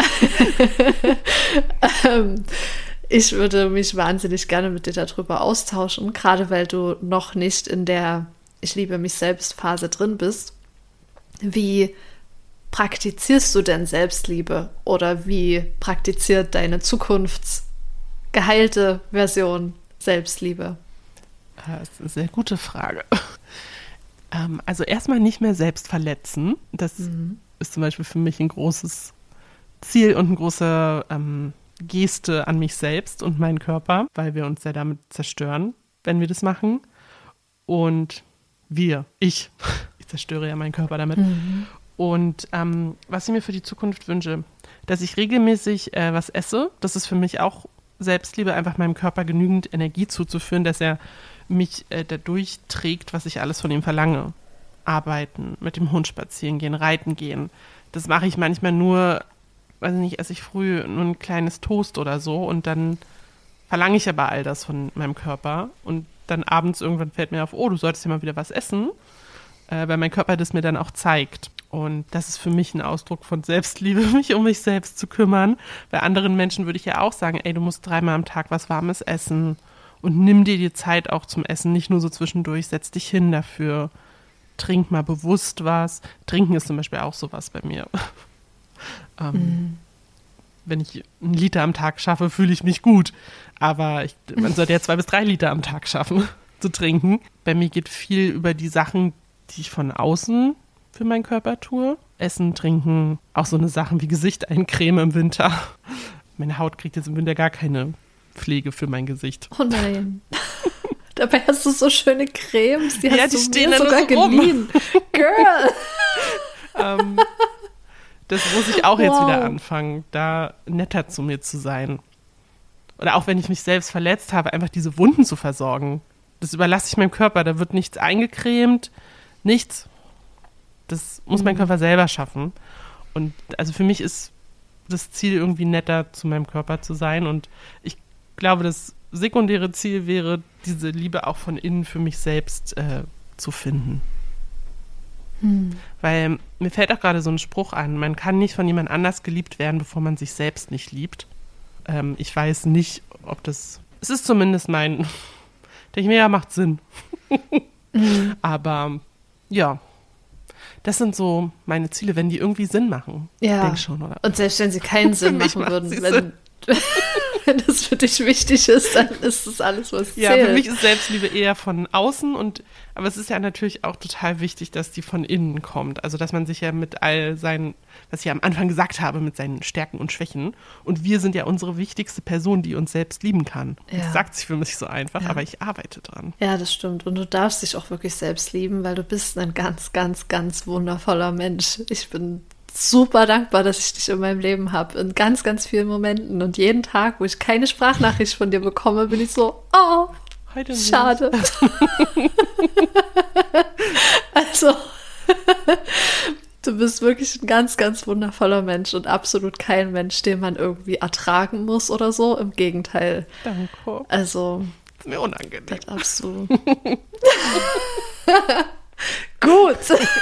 Ich würde mich wahnsinnig gerne mit dir darüber austauschen, gerade weil du noch nicht in der Ich liebe mich selbst Phase drin bist. Wie praktizierst du denn Selbstliebe oder wie praktiziert deine zukunftsgeheilte Version Selbstliebe? Das ist eine sehr gute Frage. Also erstmal nicht mehr selbst verletzen. Das ist zum Beispiel für mich ein großes Ziel und eine große Geste an mich selbst und meinen Körper, weil wir uns ja damit zerstören, wenn wir das machen. Und ich zerstöre ja meinen Körper damit. Und was ich mir für die Zukunft wünsche, dass ich regelmäßig was esse. Das ist für mich auch Selbstliebe, einfach meinem Körper genügend Energie zuzuführen, dass er mich dadurch trägt, was ich alles von ihm verlange. Arbeiten, mit dem Hund spazieren gehen, reiten gehen. Das mache ich manchmal nur, weiß ich nicht, esse ich früh nur ein kleines Toast oder so und dann verlange ich aber all das von meinem Körper und dann abends irgendwann fällt mir auf, oh, du solltest ja mal wieder was essen, weil mein Körper das mir dann auch zeigt. Und das ist für mich ein Ausdruck von Selbstliebe, mich um mich selbst zu kümmern. Bei anderen Menschen würde ich ja auch sagen, ey, du musst 3-mal am Tag was Warmes essen und nimm dir die Zeit auch zum Essen, nicht nur so zwischendurch, setz dich hin dafür, trink mal bewusst was. Trinken ist zum Beispiel auch sowas bei mir. Wenn ich 1 Liter am Tag schaffe, fühle ich mich gut. Aber man sollte ja 2 bis 3 Liter am Tag schaffen, zu trinken. Bei mir geht viel über die Sachen, die ich von außen für meinen Körper tue. Essen, trinken, auch so eine Sachen wie Gesicht eincremen im Winter. Meine Haut kriegt jetzt im Winter gar keine Pflege für mein Gesicht. Oh nein. Dabei hast du so schöne Cremes, die hast die du stehen mir sogar so rum. geliehen. Girl! Das muss ich auch jetzt wieder anfangen, da netter zu mir zu sein. Oder auch wenn ich mich selbst verletzt habe, einfach diese Wunden zu versorgen. Das überlasse ich meinem Körper, da wird nichts eingecremt, nichts. Das muss mein Körper selber schaffen. Und also für mich ist das Ziel, irgendwie netter zu meinem Körper zu sein. Und ich glaube, das sekundäre Ziel wäre, diese Liebe auch von innen für mich selbst zu finden. Weil mir fällt auch gerade so ein Spruch an, man kann nicht von jemand anders geliebt werden, bevor man sich selbst nicht liebt. Ich weiß nicht, ob das, es ist zumindest mein, denke ich mir, ja, macht Sinn. Aber ja, das sind so meine Ziele, wenn die irgendwie Sinn machen. Ja, denk schon, oder? Und selbst wenn sie keinen Sinn machen würden, wenn das für dich wichtig ist, dann ist das alles, was zählt. Ja, für mich ist Selbstliebe eher von außen, aber es ist ja natürlich auch total wichtig, dass die von innen kommt. Also, dass man sich ja mit all seinen, was ich ja am Anfang gesagt habe, mit seinen Stärken und Schwächen. Und wir sind ja unsere wichtigste Person, die uns selbst lieben kann. Ja. Das sagt sich für mich so einfach, aber ich arbeite dran. Ja, das stimmt. Und du darfst dich auch wirklich selbst lieben, weil du bist ein ganz, ganz, ganz wundervoller Mensch. Ich bin super dankbar, dass ich dich in meinem Leben habe, in ganz, ganz vielen Momenten. Und jeden Tag, wo ich keine Sprachnachricht von dir bekomme, bin ich so, oh, heute schade. Also, du bist wirklich ein ganz, ganz wundervoller Mensch und absolut kein Mensch, den man irgendwie ertragen muss oder so. Im Gegenteil. Danke. Also, ist mir unangenehm. das absolut. Gut.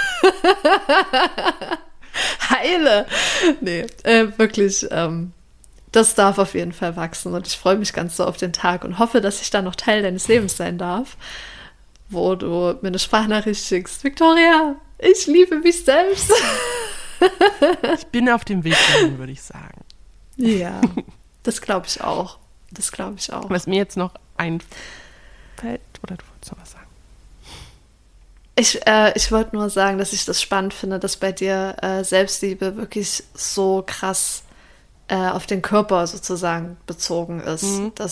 Heile. Nee, wirklich, das darf auf jeden Fall wachsen und ich freue mich ganz so auf den Tag und hoffe, dass ich dann noch Teil deines Lebens sein darf, wo du mir eine Sprachnachricht schickst. Victoria, ich liebe mich selbst. Ich bin auf dem Weg dahin, würde ich sagen. Ja, das glaube ich auch. Das glaube ich auch. Was mir jetzt noch einfällt, oder du wolltest noch was sagen? Ich wollte nur sagen, dass ich das spannend finde, dass bei dir Selbstliebe wirklich so krass auf den Körper sozusagen bezogen ist.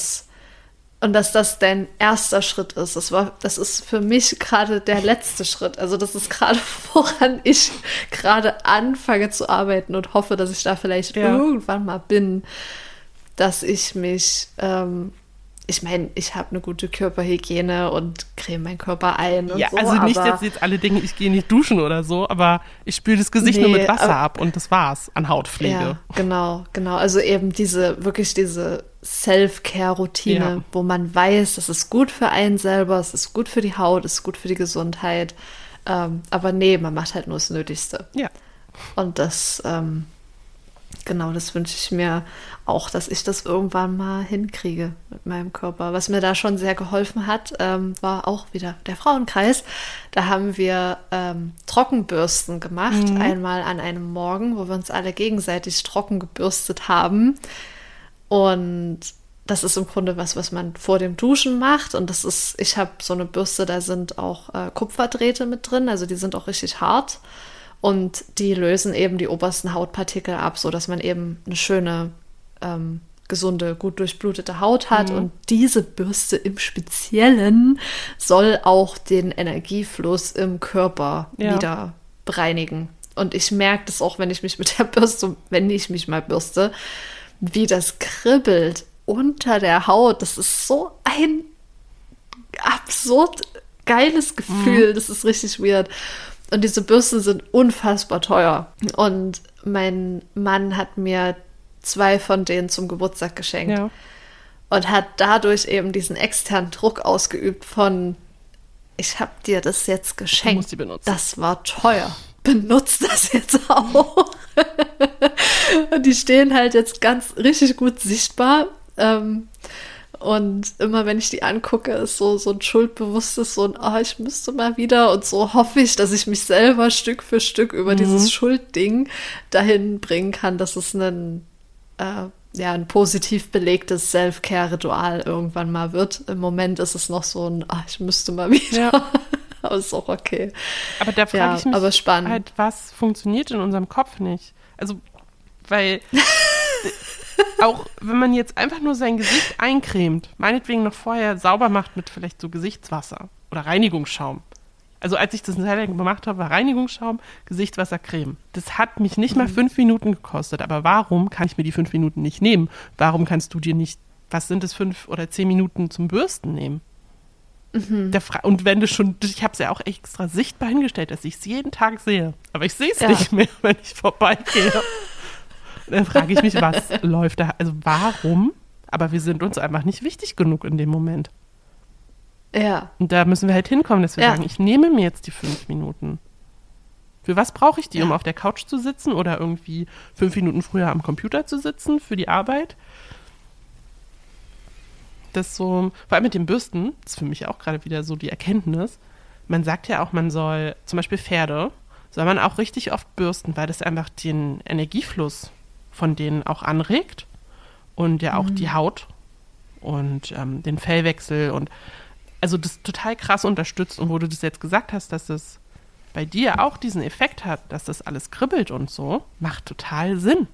Und dass das dein erster Schritt ist. Das ist für mich gerade der letzte Schritt. Also das ist gerade, woran ich gerade anfange zu arbeiten und hoffe, dass ich da vielleicht irgendwann mal bin, dass ich mich ich meine, ich habe eine gute Körperhygiene und creme meinen Körper ein und ja, so. Also nicht, dass jetzt alle denken, ich gehe nicht duschen oder so, aber ich spüle das Gesicht nur mit Wasser ab und das war's an Hautpflege. Ja, genau. Also eben diese Self-Care-Routine, wo man weiß, das ist gut für einen selber, es ist gut für die Haut, es ist gut für die Gesundheit. Aber nee, man macht halt nur das Nötigste. Ja. Und das, genau, das wünsche ich mir auch, dass ich das irgendwann mal hinkriege mit meinem Körper. Was mir da schon sehr geholfen hat, war auch wieder der Frauenkreis. Da haben wir Trockenbürsten gemacht, einmal an einem Morgen, wo wir uns alle gegenseitig trocken gebürstet haben. Und das ist im Grunde was man vor dem Duschen macht. Und das ist, ich habe so eine Bürste, da sind auch Kupferdrähte mit drin, also die sind auch richtig hart. Und die lösen eben die obersten Hautpartikel ab, sodass man eben eine schöne, gesunde, gut durchblutete Haut hat. Und diese Bürste im Speziellen soll auch den Energiefluss im Körper wieder bereinigen. Und ich merke das auch, wenn ich mich mit der Bürste, wenn ich mich mal bürste, wie das kribbelt unter der Haut. Das ist so ein absurd geiles Gefühl. Das ist richtig weird. Und diese Bürsten sind unfassbar teuer. Und mein Mann hat mir 2 von denen zum Geburtstag geschenkt. Ja. Und hat dadurch eben diesen externen Druck ausgeübt von, ich habe dir das jetzt geschenkt. Du musst die benutzen. Das war teuer. Benutzt das jetzt auch. Und die stehen halt jetzt ganz richtig gut sichtbar. Und immer, wenn ich die angucke, ist so ein schuldbewusstes, so ein, ich müsste mal wieder. Und so hoffe ich, dass ich mich selber Stück für Stück über dieses Schuldding dahin bringen kann, dass es ein positiv belegtes Self-Care-Ritual irgendwann mal wird. Im Moment ist es noch so ein, ich müsste mal wieder. Ja. Aber ist auch okay. Aber da frage ich mich halt, was funktioniert in unserem Kopf nicht? Also, weil auch wenn man jetzt einfach nur sein Gesicht eincremt, meinetwegen noch vorher sauber macht mit vielleicht so Gesichtswasser oder Reinigungsschaum, Also als ich das eine Zeit lang gemacht habe, war Reinigungsschaum, Gesichtswasser, Creme. Das hat mich nicht mal 5 Minuten gekostet. Aber warum kann ich mir die 5 Minuten nicht nehmen? Warum kannst du dir nicht, was sind es, 5 oder 10 Minuten zum Bürsten nehmen? Und wenn du schon, ich habe es ja auch extra sichtbar hingestellt, dass ich es jeden Tag sehe. Aber ich sehe es nicht mehr, wenn ich vorbeigehe. Dann frage ich mich, was läuft da? Also warum? Aber wir sind uns einfach nicht wichtig genug in dem Moment. Ja. Und da müssen wir halt hinkommen, dass wir sagen, ich nehme mir jetzt die 5 Minuten. Für was brauche ich die? Um auf der Couch zu sitzen oder irgendwie 5 Minuten früher am Computer zu sitzen für die Arbeit? Das so, vor allem mit dem Bürsten, das ist für mich auch gerade wieder so die Erkenntnis. Man sagt ja auch, man soll, zum Beispiel Pferde, soll man auch richtig oft bürsten, weil das einfach den Energiefluss von denen auch anregt und ja auch die Haut und den Fellwechsel und also das total krass unterstützt. Und wo du das jetzt gesagt hast, dass es bei dir auch diesen Effekt hat, dass das alles kribbelt und so, macht total Sinn.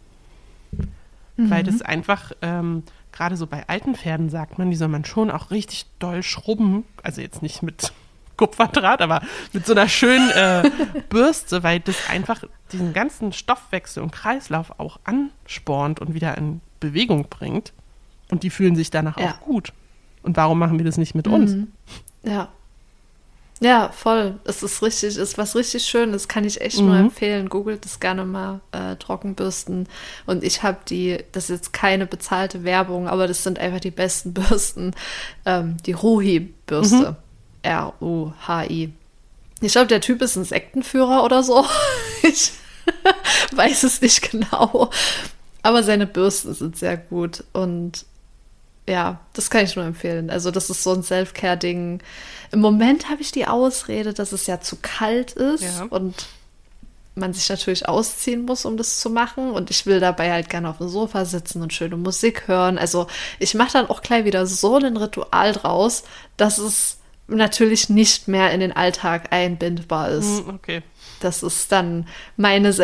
Weil das einfach, gerade so bei alten Pferden sagt man, die soll man schon auch richtig doll schrubben. Also jetzt nicht mit Kupferdraht, aber mit so einer schönen Bürste, weil das einfach diesen ganzen Stoffwechsel und Kreislauf auch anspornt und wieder in Bewegung bringt. Und die fühlen sich danach auch gut. Und warum machen wir das nicht mit uns? Ja. Ja, voll. Es ist richtig, ist was richtig Schönes, kann ich echt nur empfehlen. Googelt das gerne mal, Trockenbürsten. Und ich habe das ist jetzt keine bezahlte Werbung, aber das sind einfach die besten Bürsten. Die Ruhi-Bürste. R-U-H-I. Ich glaube, der Typ ist ein Sektenführer oder so. Ich weiß es nicht genau. Aber seine Bürsten sind sehr gut und ja, das kann ich nur empfehlen. Also das ist so ein Self-Care-Ding. Im Moment habe ich die Ausrede, dass es ja zu kalt ist und man sich natürlich ausziehen muss, um das zu machen. Und ich will dabei halt gerne auf dem Sofa sitzen und schöne Musik hören. Also ich mache dann auch gleich wieder so ein Ritual draus, dass es natürlich nicht mehr in den Alltag einbindbar ist. Okay. Das ist dann meine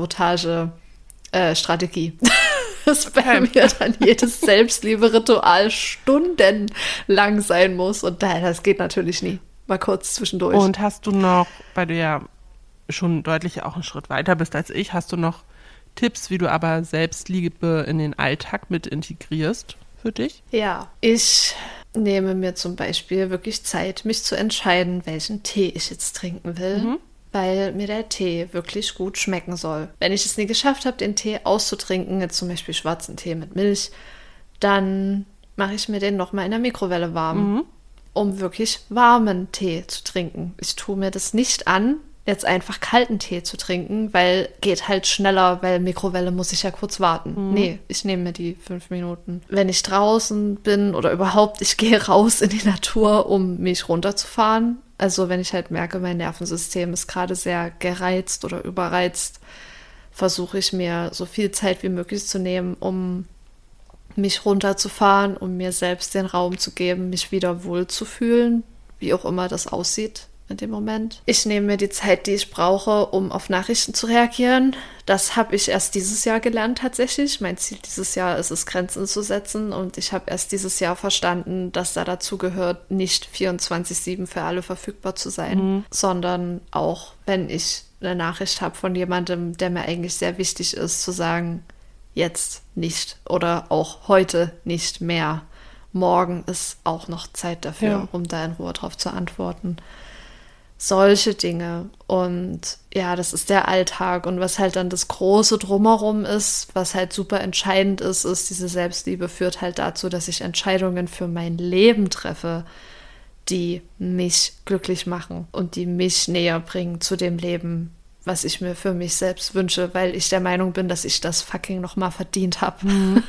Selbstsabotage-Strategie. Dass bei mir dann jedes Selbstliebe-Ritual stundenlang sein muss. Und das geht natürlich nie. Mal kurz zwischendurch. Und hast du noch, weil du ja schon deutlich auch einen Schritt weiter bist als ich, hast du noch Tipps, wie du aber Selbstliebe in den Alltag mit integrierst für dich? Ja, ich nehme mir zum Beispiel wirklich Zeit, mich zu entscheiden, welchen Tee ich jetzt trinken will. Weil mir der Tee wirklich gut schmecken soll. Wenn ich es nie geschafft habe, den Tee auszutrinken, jetzt zum Beispiel schwarzen Tee mit Milch, dann mache ich mir den nochmal in der Mikrowelle warm, um wirklich warmen Tee zu trinken. Ich tue mir das nicht an, jetzt einfach kalten Tee zu trinken, weil geht halt schneller, weil Mikrowelle muss ich ja kurz warten. Nee, ich nehme mir die 5 Minuten. Wenn ich draußen bin oder überhaupt, ich gehe raus in die Natur, um mich runterzufahren. Also wenn ich halt merke, mein Nervensystem ist gerade sehr gereizt oder überreizt, versuche ich mir so viel Zeit wie möglich zu nehmen, um mich runterzufahren, um mir selbst den Raum zu geben, mich wieder wohlzufühlen, wie auch immer das aussieht in dem Moment. Ich nehme mir die Zeit, die ich brauche, um auf Nachrichten zu reagieren. Das habe ich erst dieses Jahr gelernt tatsächlich. Mein Ziel dieses Jahr ist es, Grenzen zu setzen. Und ich habe erst dieses Jahr verstanden, dass da dazu gehört, nicht 24/7 für alle verfügbar zu sein, sondern auch, wenn ich eine Nachricht habe von jemandem, der mir eigentlich sehr wichtig ist, zu sagen, jetzt nicht oder auch heute nicht mehr. Morgen ist auch noch Zeit dafür, um da in Ruhe drauf zu antworten. Solche Dinge. Und ja, das ist der Alltag. Und was halt dann das große Drumherum ist, was halt super entscheidend ist, diese Selbstliebe führt halt dazu, dass ich Entscheidungen für mein Leben treffe, die mich glücklich machen und die mich näher bringen zu dem Leben, was ich mir für mich selbst wünsche, weil ich der Meinung bin, dass ich das fucking nochmal verdient habe.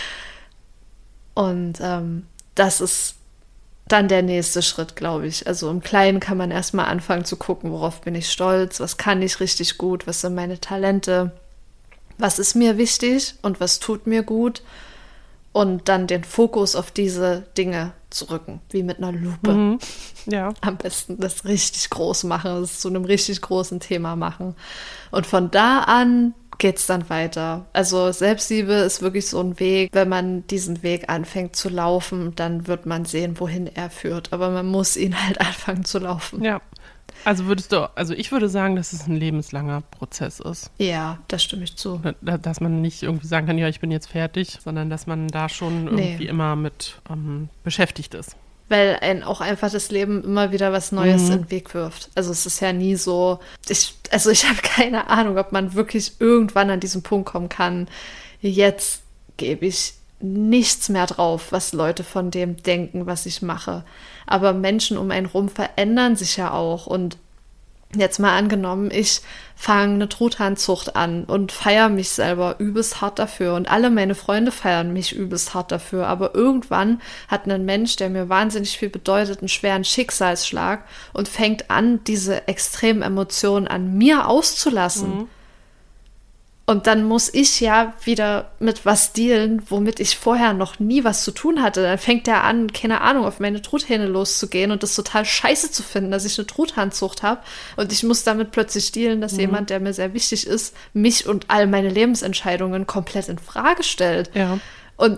Und das ist dann der nächste Schritt, glaube ich. Also im Kleinen kann man erstmal anfangen zu gucken, worauf bin ich stolz, was kann ich richtig gut, was sind meine Talente, was ist mir wichtig und was tut mir gut und dann den Fokus auf diese Dinge zu rücken, wie mit einer Lupe. Ja. Am besten das richtig groß machen, das zu einem richtig großen Thema machen. Und von da an geht's dann weiter. Also Selbstliebe ist wirklich so ein Weg. Wenn man diesen Weg anfängt zu laufen, dann wird man sehen, wohin er führt. Aber man muss ihn halt anfangen zu laufen. Ja, Also ich würde sagen, dass es ein lebenslanger Prozess ist. Ja, da stimme ich zu. Dass man nicht irgendwie sagen kann, ja, ich bin jetzt fertig, sondern dass man da schon irgendwie immer mit beschäftigt ist. Weil einen auch einfach das Leben immer wieder was Neues in den Weg wirft. Also es ist ja nie so, ich habe keine Ahnung, ob man wirklich irgendwann an diesen Punkt kommen kann, jetzt gebe ich nichts mehr drauf, was Leute von dem denken, was ich mache. Aber Menschen um einen rum verändern sich ja auch. Und jetzt mal angenommen, ich fange eine Truthahnzucht an und feiere mich selber übelst hart dafür. Und alle meine Freunde feiern mich übelst hart dafür. Aber irgendwann hat ein Mensch, der mir wahnsinnig viel bedeutet, einen schweren Schicksalsschlag und fängt an, diese extremen Emotionen an mir auszulassen. Und dann muss ich ja wieder mit was dealen, womit ich vorher noch nie was zu tun hatte. Dann fängt der an, keine Ahnung, auf meine Truthähne loszugehen und das total scheiße zu finden, dass ich eine Truthahnzucht habe. Und ich muss damit plötzlich dealen, dass jemand, der mir sehr wichtig ist, mich und all meine Lebensentscheidungen komplett in Frage stellt. Ja. Und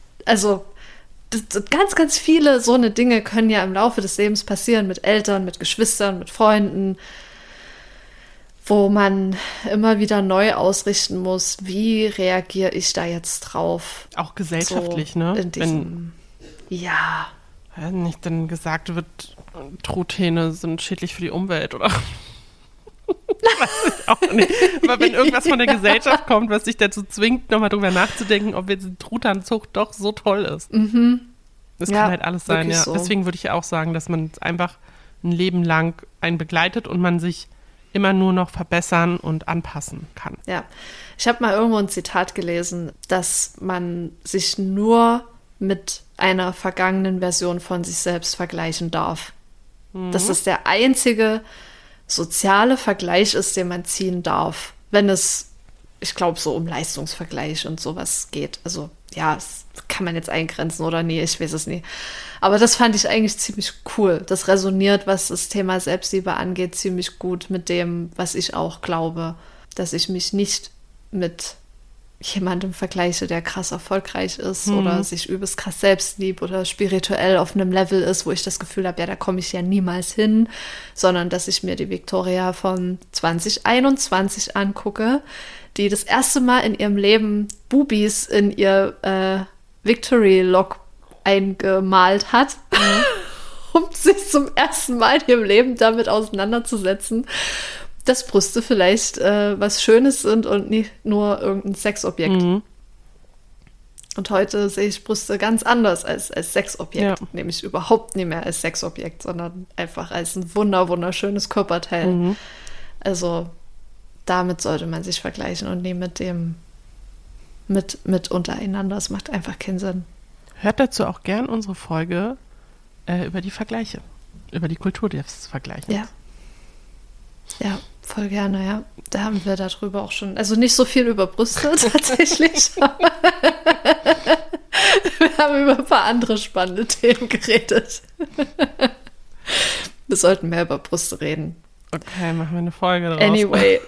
ganz, ganz viele so eine Dinge können ja im Laufe des Lebens passieren, mit Eltern, mit Geschwistern, mit Freunden, wo man immer wieder neu ausrichten muss, wie reagiere ich da jetzt drauf? Auch gesellschaftlich, so ne? In diesem, Wenn nicht dann gesagt wird, Truthähne sind schädlich für die Umwelt oder weiß ich auch nicht. Aber wenn irgendwas von der Gesellschaft kommt, was dich dazu zwingt, nochmal drüber nachzudenken, ob jetzt die Truthahnzucht doch so toll ist. Das kann halt alles sein, ja. So. Deswegen würde ich ja auch sagen, dass man einfach ein Leben lang einen begleitet und man sich immer nur noch verbessern und anpassen kann. Ja, ich habe mal irgendwo ein Zitat gelesen, dass man sich nur mit einer vergangenen Version von sich selbst vergleichen darf. Dass es der einzige soziale Vergleich ist, den man ziehen darf, wenn es, ich glaube, so um Leistungsvergleich und sowas geht. Also ja, das kann man jetzt eingrenzen oder nee, ich weiß es nie. Aber das fand ich eigentlich ziemlich cool. Das resoniert, was das Thema Selbstliebe angeht, ziemlich gut mit dem, was ich auch glaube, dass ich mich nicht mit jemandem vergleiche, der krass erfolgreich ist oder sich übelst krass selbst liebt oder spirituell auf einem Level ist, wo ich das Gefühl habe, ja, da komme ich ja niemals hin, sondern dass ich mir die Victoria von 2021 angucke, die das erste Mal in ihrem Leben Bubis in ihr Victory-Log eingemalt hat, um sich zum ersten Mal in ihrem Leben damit auseinanderzusetzen, dass Brüste vielleicht was Schönes sind und nicht nur irgendein Sexobjekt. Und heute sehe ich Brüste ganz anders als Sexobjekt. Nämlich überhaupt nicht mehr als Sexobjekt, sondern einfach als ein wunderschönes Körperteil. Also damit sollte man sich vergleichen und nie mit dem mit untereinander. Das macht einfach keinen Sinn. Hört dazu auch gern unsere Folge über die Vergleiche, über die Kultur des Vergleichens. Ja, voll gerne, ja. Da haben wir darüber auch schon, also nicht so viel über Brüste tatsächlich. Wir haben über ein paar andere spannende Themen geredet. Wir sollten mehr über Brüste reden. Okay, machen wir eine Folge daraus. Anyway.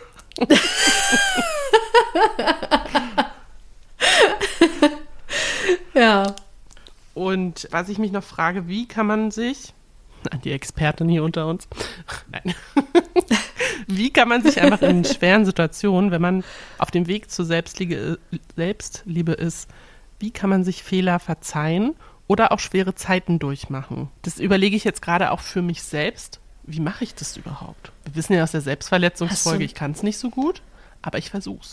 Ja. Und was ich mich noch frage, wie kann man sich, an die Expertin hier unter uns, nein, wie kann man sich einfach in schweren Situationen, wenn man auf dem Weg zur Selbstliebe ist, wie kann man sich Fehler verzeihen oder auch schwere Zeiten durchmachen? Das überlege ich jetzt gerade auch für mich selbst. Wie mache ich das überhaupt? Wir wissen ja aus der Selbstverletzungsfolge, ich kann es nicht so gut, aber ich versuch's.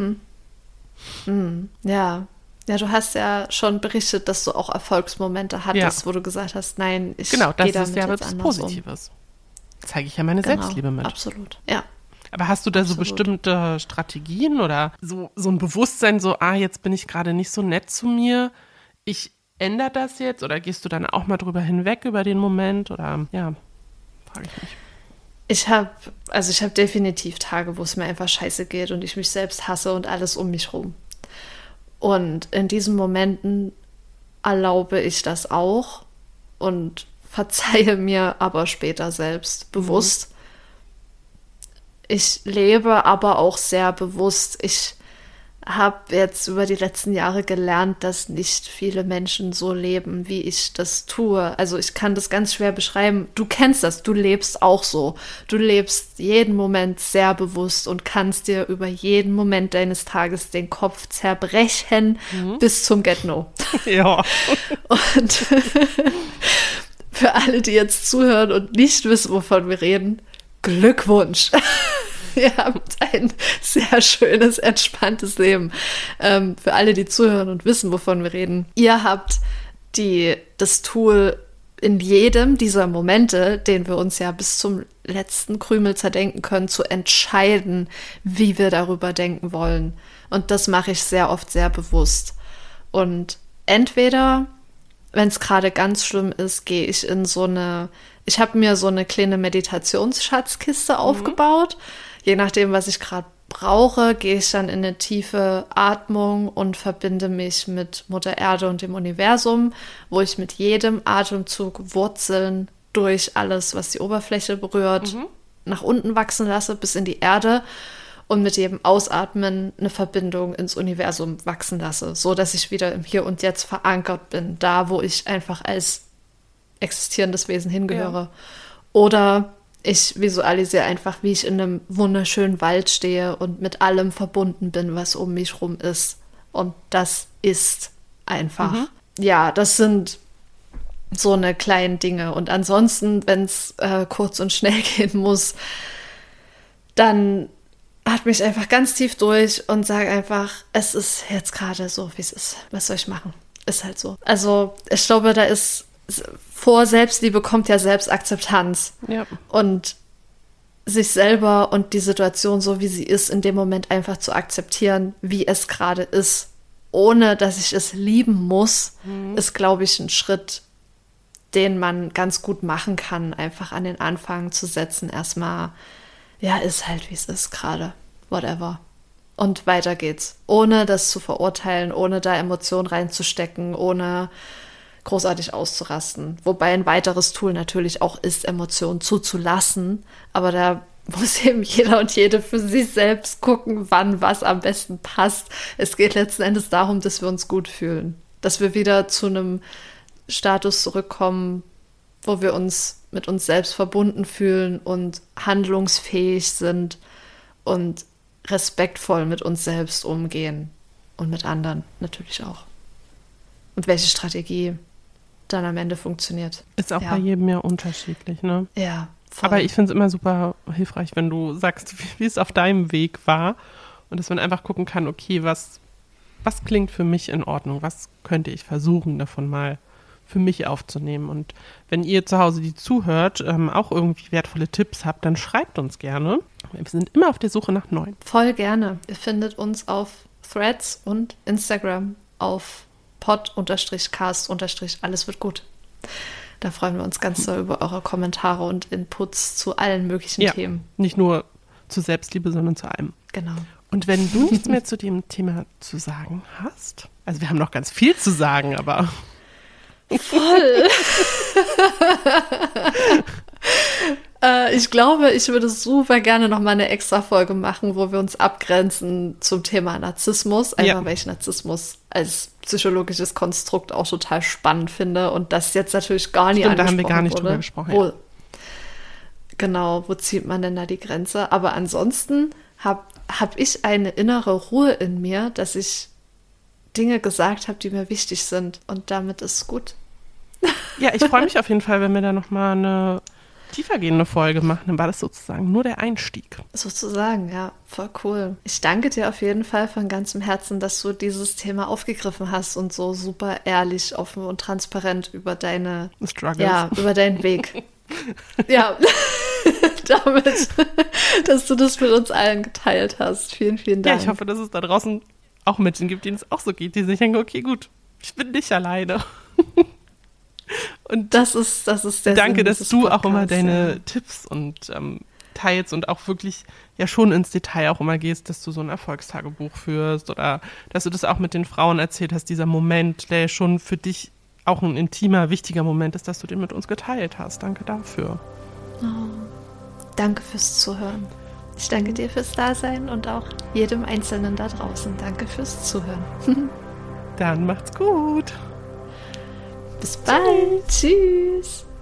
Ja. Ja, du hast ja schon berichtet, dass du auch Erfolgsmomente hattest, wo du gesagt hast, nein, ich gehe damit jetzt anders um. Genau, das ist ja was Positives. Zeige ich ja meine Selbstliebe mit. Absolut, ja. Aber hast du da so bestimmte Strategien oder so ein Bewusstsein, so, jetzt bin ich gerade nicht so nett zu mir, ich ändere das jetzt oder gehst du dann auch mal drüber hinweg über den Moment oder, ja, frage ich mich. Ich habe definitiv Tage, wo es mir einfach scheiße geht und ich mich selbst hasse und alles um mich rum. Und in diesen Momenten erlaube ich das auch und verzeihe mir aber später selbst bewusst. Ich lebe aber auch sehr bewusst. Ich habe jetzt über die letzten Jahre gelernt, dass nicht viele Menschen so leben, wie ich das tue. Also ich kann das ganz schwer beschreiben. Du kennst das, du lebst auch so. Du lebst jeden Moment sehr bewusst und kannst dir über jeden Moment deines Tages den Kopf zerbrechen bis zum Get-No. Ja. Und für alle, die jetzt zuhören und nicht wissen, wovon wir reden, Glückwunsch. Ihr habt ein sehr schönes, entspanntes Leben. Für alle, die zuhören und wissen, wovon wir reden. Ihr habt das Tool in jedem dieser Momente, den wir uns ja bis zum letzten Krümel zerdenken können, zu entscheiden, wie wir darüber denken wollen. Und das mache ich sehr oft sehr bewusst. Und entweder, wenn es gerade ganz schlimm ist, gehe ich in ich habe mir so eine kleine Meditationsschatzkiste aufgebaut. Je nachdem, was ich gerade brauche, gehe ich dann in eine tiefe Atmung und verbinde mich mit Mutter Erde und dem Universum, wo ich mit jedem Atemzug Wurzeln durch alles, was die Oberfläche berührt, nach unten wachsen lasse, bis in die Erde und mit jedem Ausatmen eine Verbindung ins Universum wachsen lasse, so dass ich wieder im Hier und Jetzt verankert bin, da, wo ich einfach als existierendes Wesen hingehöre. Ja. Oder ich visualisiere einfach, wie ich in einem wunderschönen Wald stehe und mit allem verbunden bin, was um mich rum ist. Und das ist einfach. Ja, das sind so eine kleinen Dinge. Und ansonsten, wenn es kurz und schnell gehen muss, dann atme ich einfach ganz tief durch und sage einfach, es ist jetzt gerade so, wie es ist. Was soll ich machen? Ist halt so. Also ich glaube, da ist vor Selbstliebe kommt ja Selbstakzeptanz. Ja. Und sich selber und die Situation so, wie sie ist, in dem Moment einfach zu akzeptieren, wie es gerade ist, ohne dass ich es lieben muss, ist, glaube ich, ein Schritt, den man ganz gut machen kann, einfach an den Anfang zu setzen. Erstmal, ja, ist halt, wie es ist gerade, whatever. Und weiter geht's. Ohne das zu verurteilen, ohne da Emotionen reinzustecken, ohne großartig auszurasten. Wobei ein weiteres Tool natürlich auch ist, Emotionen zuzulassen. Aber da muss eben jeder und jede für sich selbst gucken, wann was am besten passt. Es geht letzten Endes darum, dass wir uns gut fühlen. Dass wir wieder zu einem Status zurückkommen, wo wir uns mit uns selbst verbunden fühlen und handlungsfähig sind und respektvoll mit uns selbst umgehen. Und mit anderen natürlich auch. Und welche Strategie dann am Ende funktioniert. Ist auch bei jedem ja unterschiedlich, ne? Ja, voll. Aber ich finde es immer super hilfreich, wenn du sagst, wie es auf deinem Weg war und dass man einfach gucken kann, okay, was klingt für mich in Ordnung? Was könnte ich versuchen, davon mal für mich aufzunehmen? Und wenn ihr zu Hause, die zuhört, auch irgendwie wertvolle Tipps habt, dann schreibt uns gerne. Wir sind immer auf der Suche nach neuen. Voll gerne. Ihr findet uns auf Threads und Instagram auf pod_cast_ alles wird gut. Da freuen wir uns ganz doll über eure Kommentare und Inputs zu allen möglichen Themen. Nicht nur zu Selbstliebe, sondern zu allem. Genau. Und wenn du nichts mehr zu dem Thema zu sagen hast, also wir haben noch ganz viel zu sagen, aber voll. Ich glaube, ich würde super gerne noch mal eine extra Folge machen, wo wir uns abgrenzen zum Thema Narzissmus. Einfach weil ich Narzissmus als psychologisches Konstrukt auch total spannend finde und das jetzt natürlich gar nicht angesprochen wurde. Da haben wir gar nicht drüber gesprochen. Genau, wo zieht man denn da die Grenze? Aber ansonsten hab ich eine innere Ruhe in mir, dass ich Dinge gesagt habe, die mir wichtig sind und damit ist es gut. Ja, ich freue mich auf jeden Fall, wenn wir da noch mal eine tiefergehende Folge machen, dann war das sozusagen nur der Einstieg. Sozusagen, ja, voll cool. Ich danke dir auf jeden Fall von ganzem Herzen, dass du dieses Thema aufgegriffen hast und so super ehrlich, offen und transparent über deine Struggles. Ja, über deinen Weg. Ja, damit, dass du das mit uns allen geteilt hast. Vielen, vielen Dank. Ja, ich hoffe, dass es da draußen auch Menschen gibt, denen es auch so geht, die sich denken, okay, gut, ich bin nicht alleine. Und das ist der danke, Sinn dass du Podcasts, auch immer deine Tipps und teilst und auch wirklich ja schon ins Detail auch immer gehst, dass du so ein Erfolgstagebuch führst oder dass du das auch mit den Frauen erzählt hast, dieser Moment, der schon für dich auch ein intimer, wichtiger Moment ist, dass du den mit uns geteilt hast. Danke dafür. Oh, danke fürs Zuhören. Ich danke dir fürs Dasein und auch jedem Einzelnen da draußen. Danke fürs Zuhören. Dann macht's gut. Bis bald. Tschüss.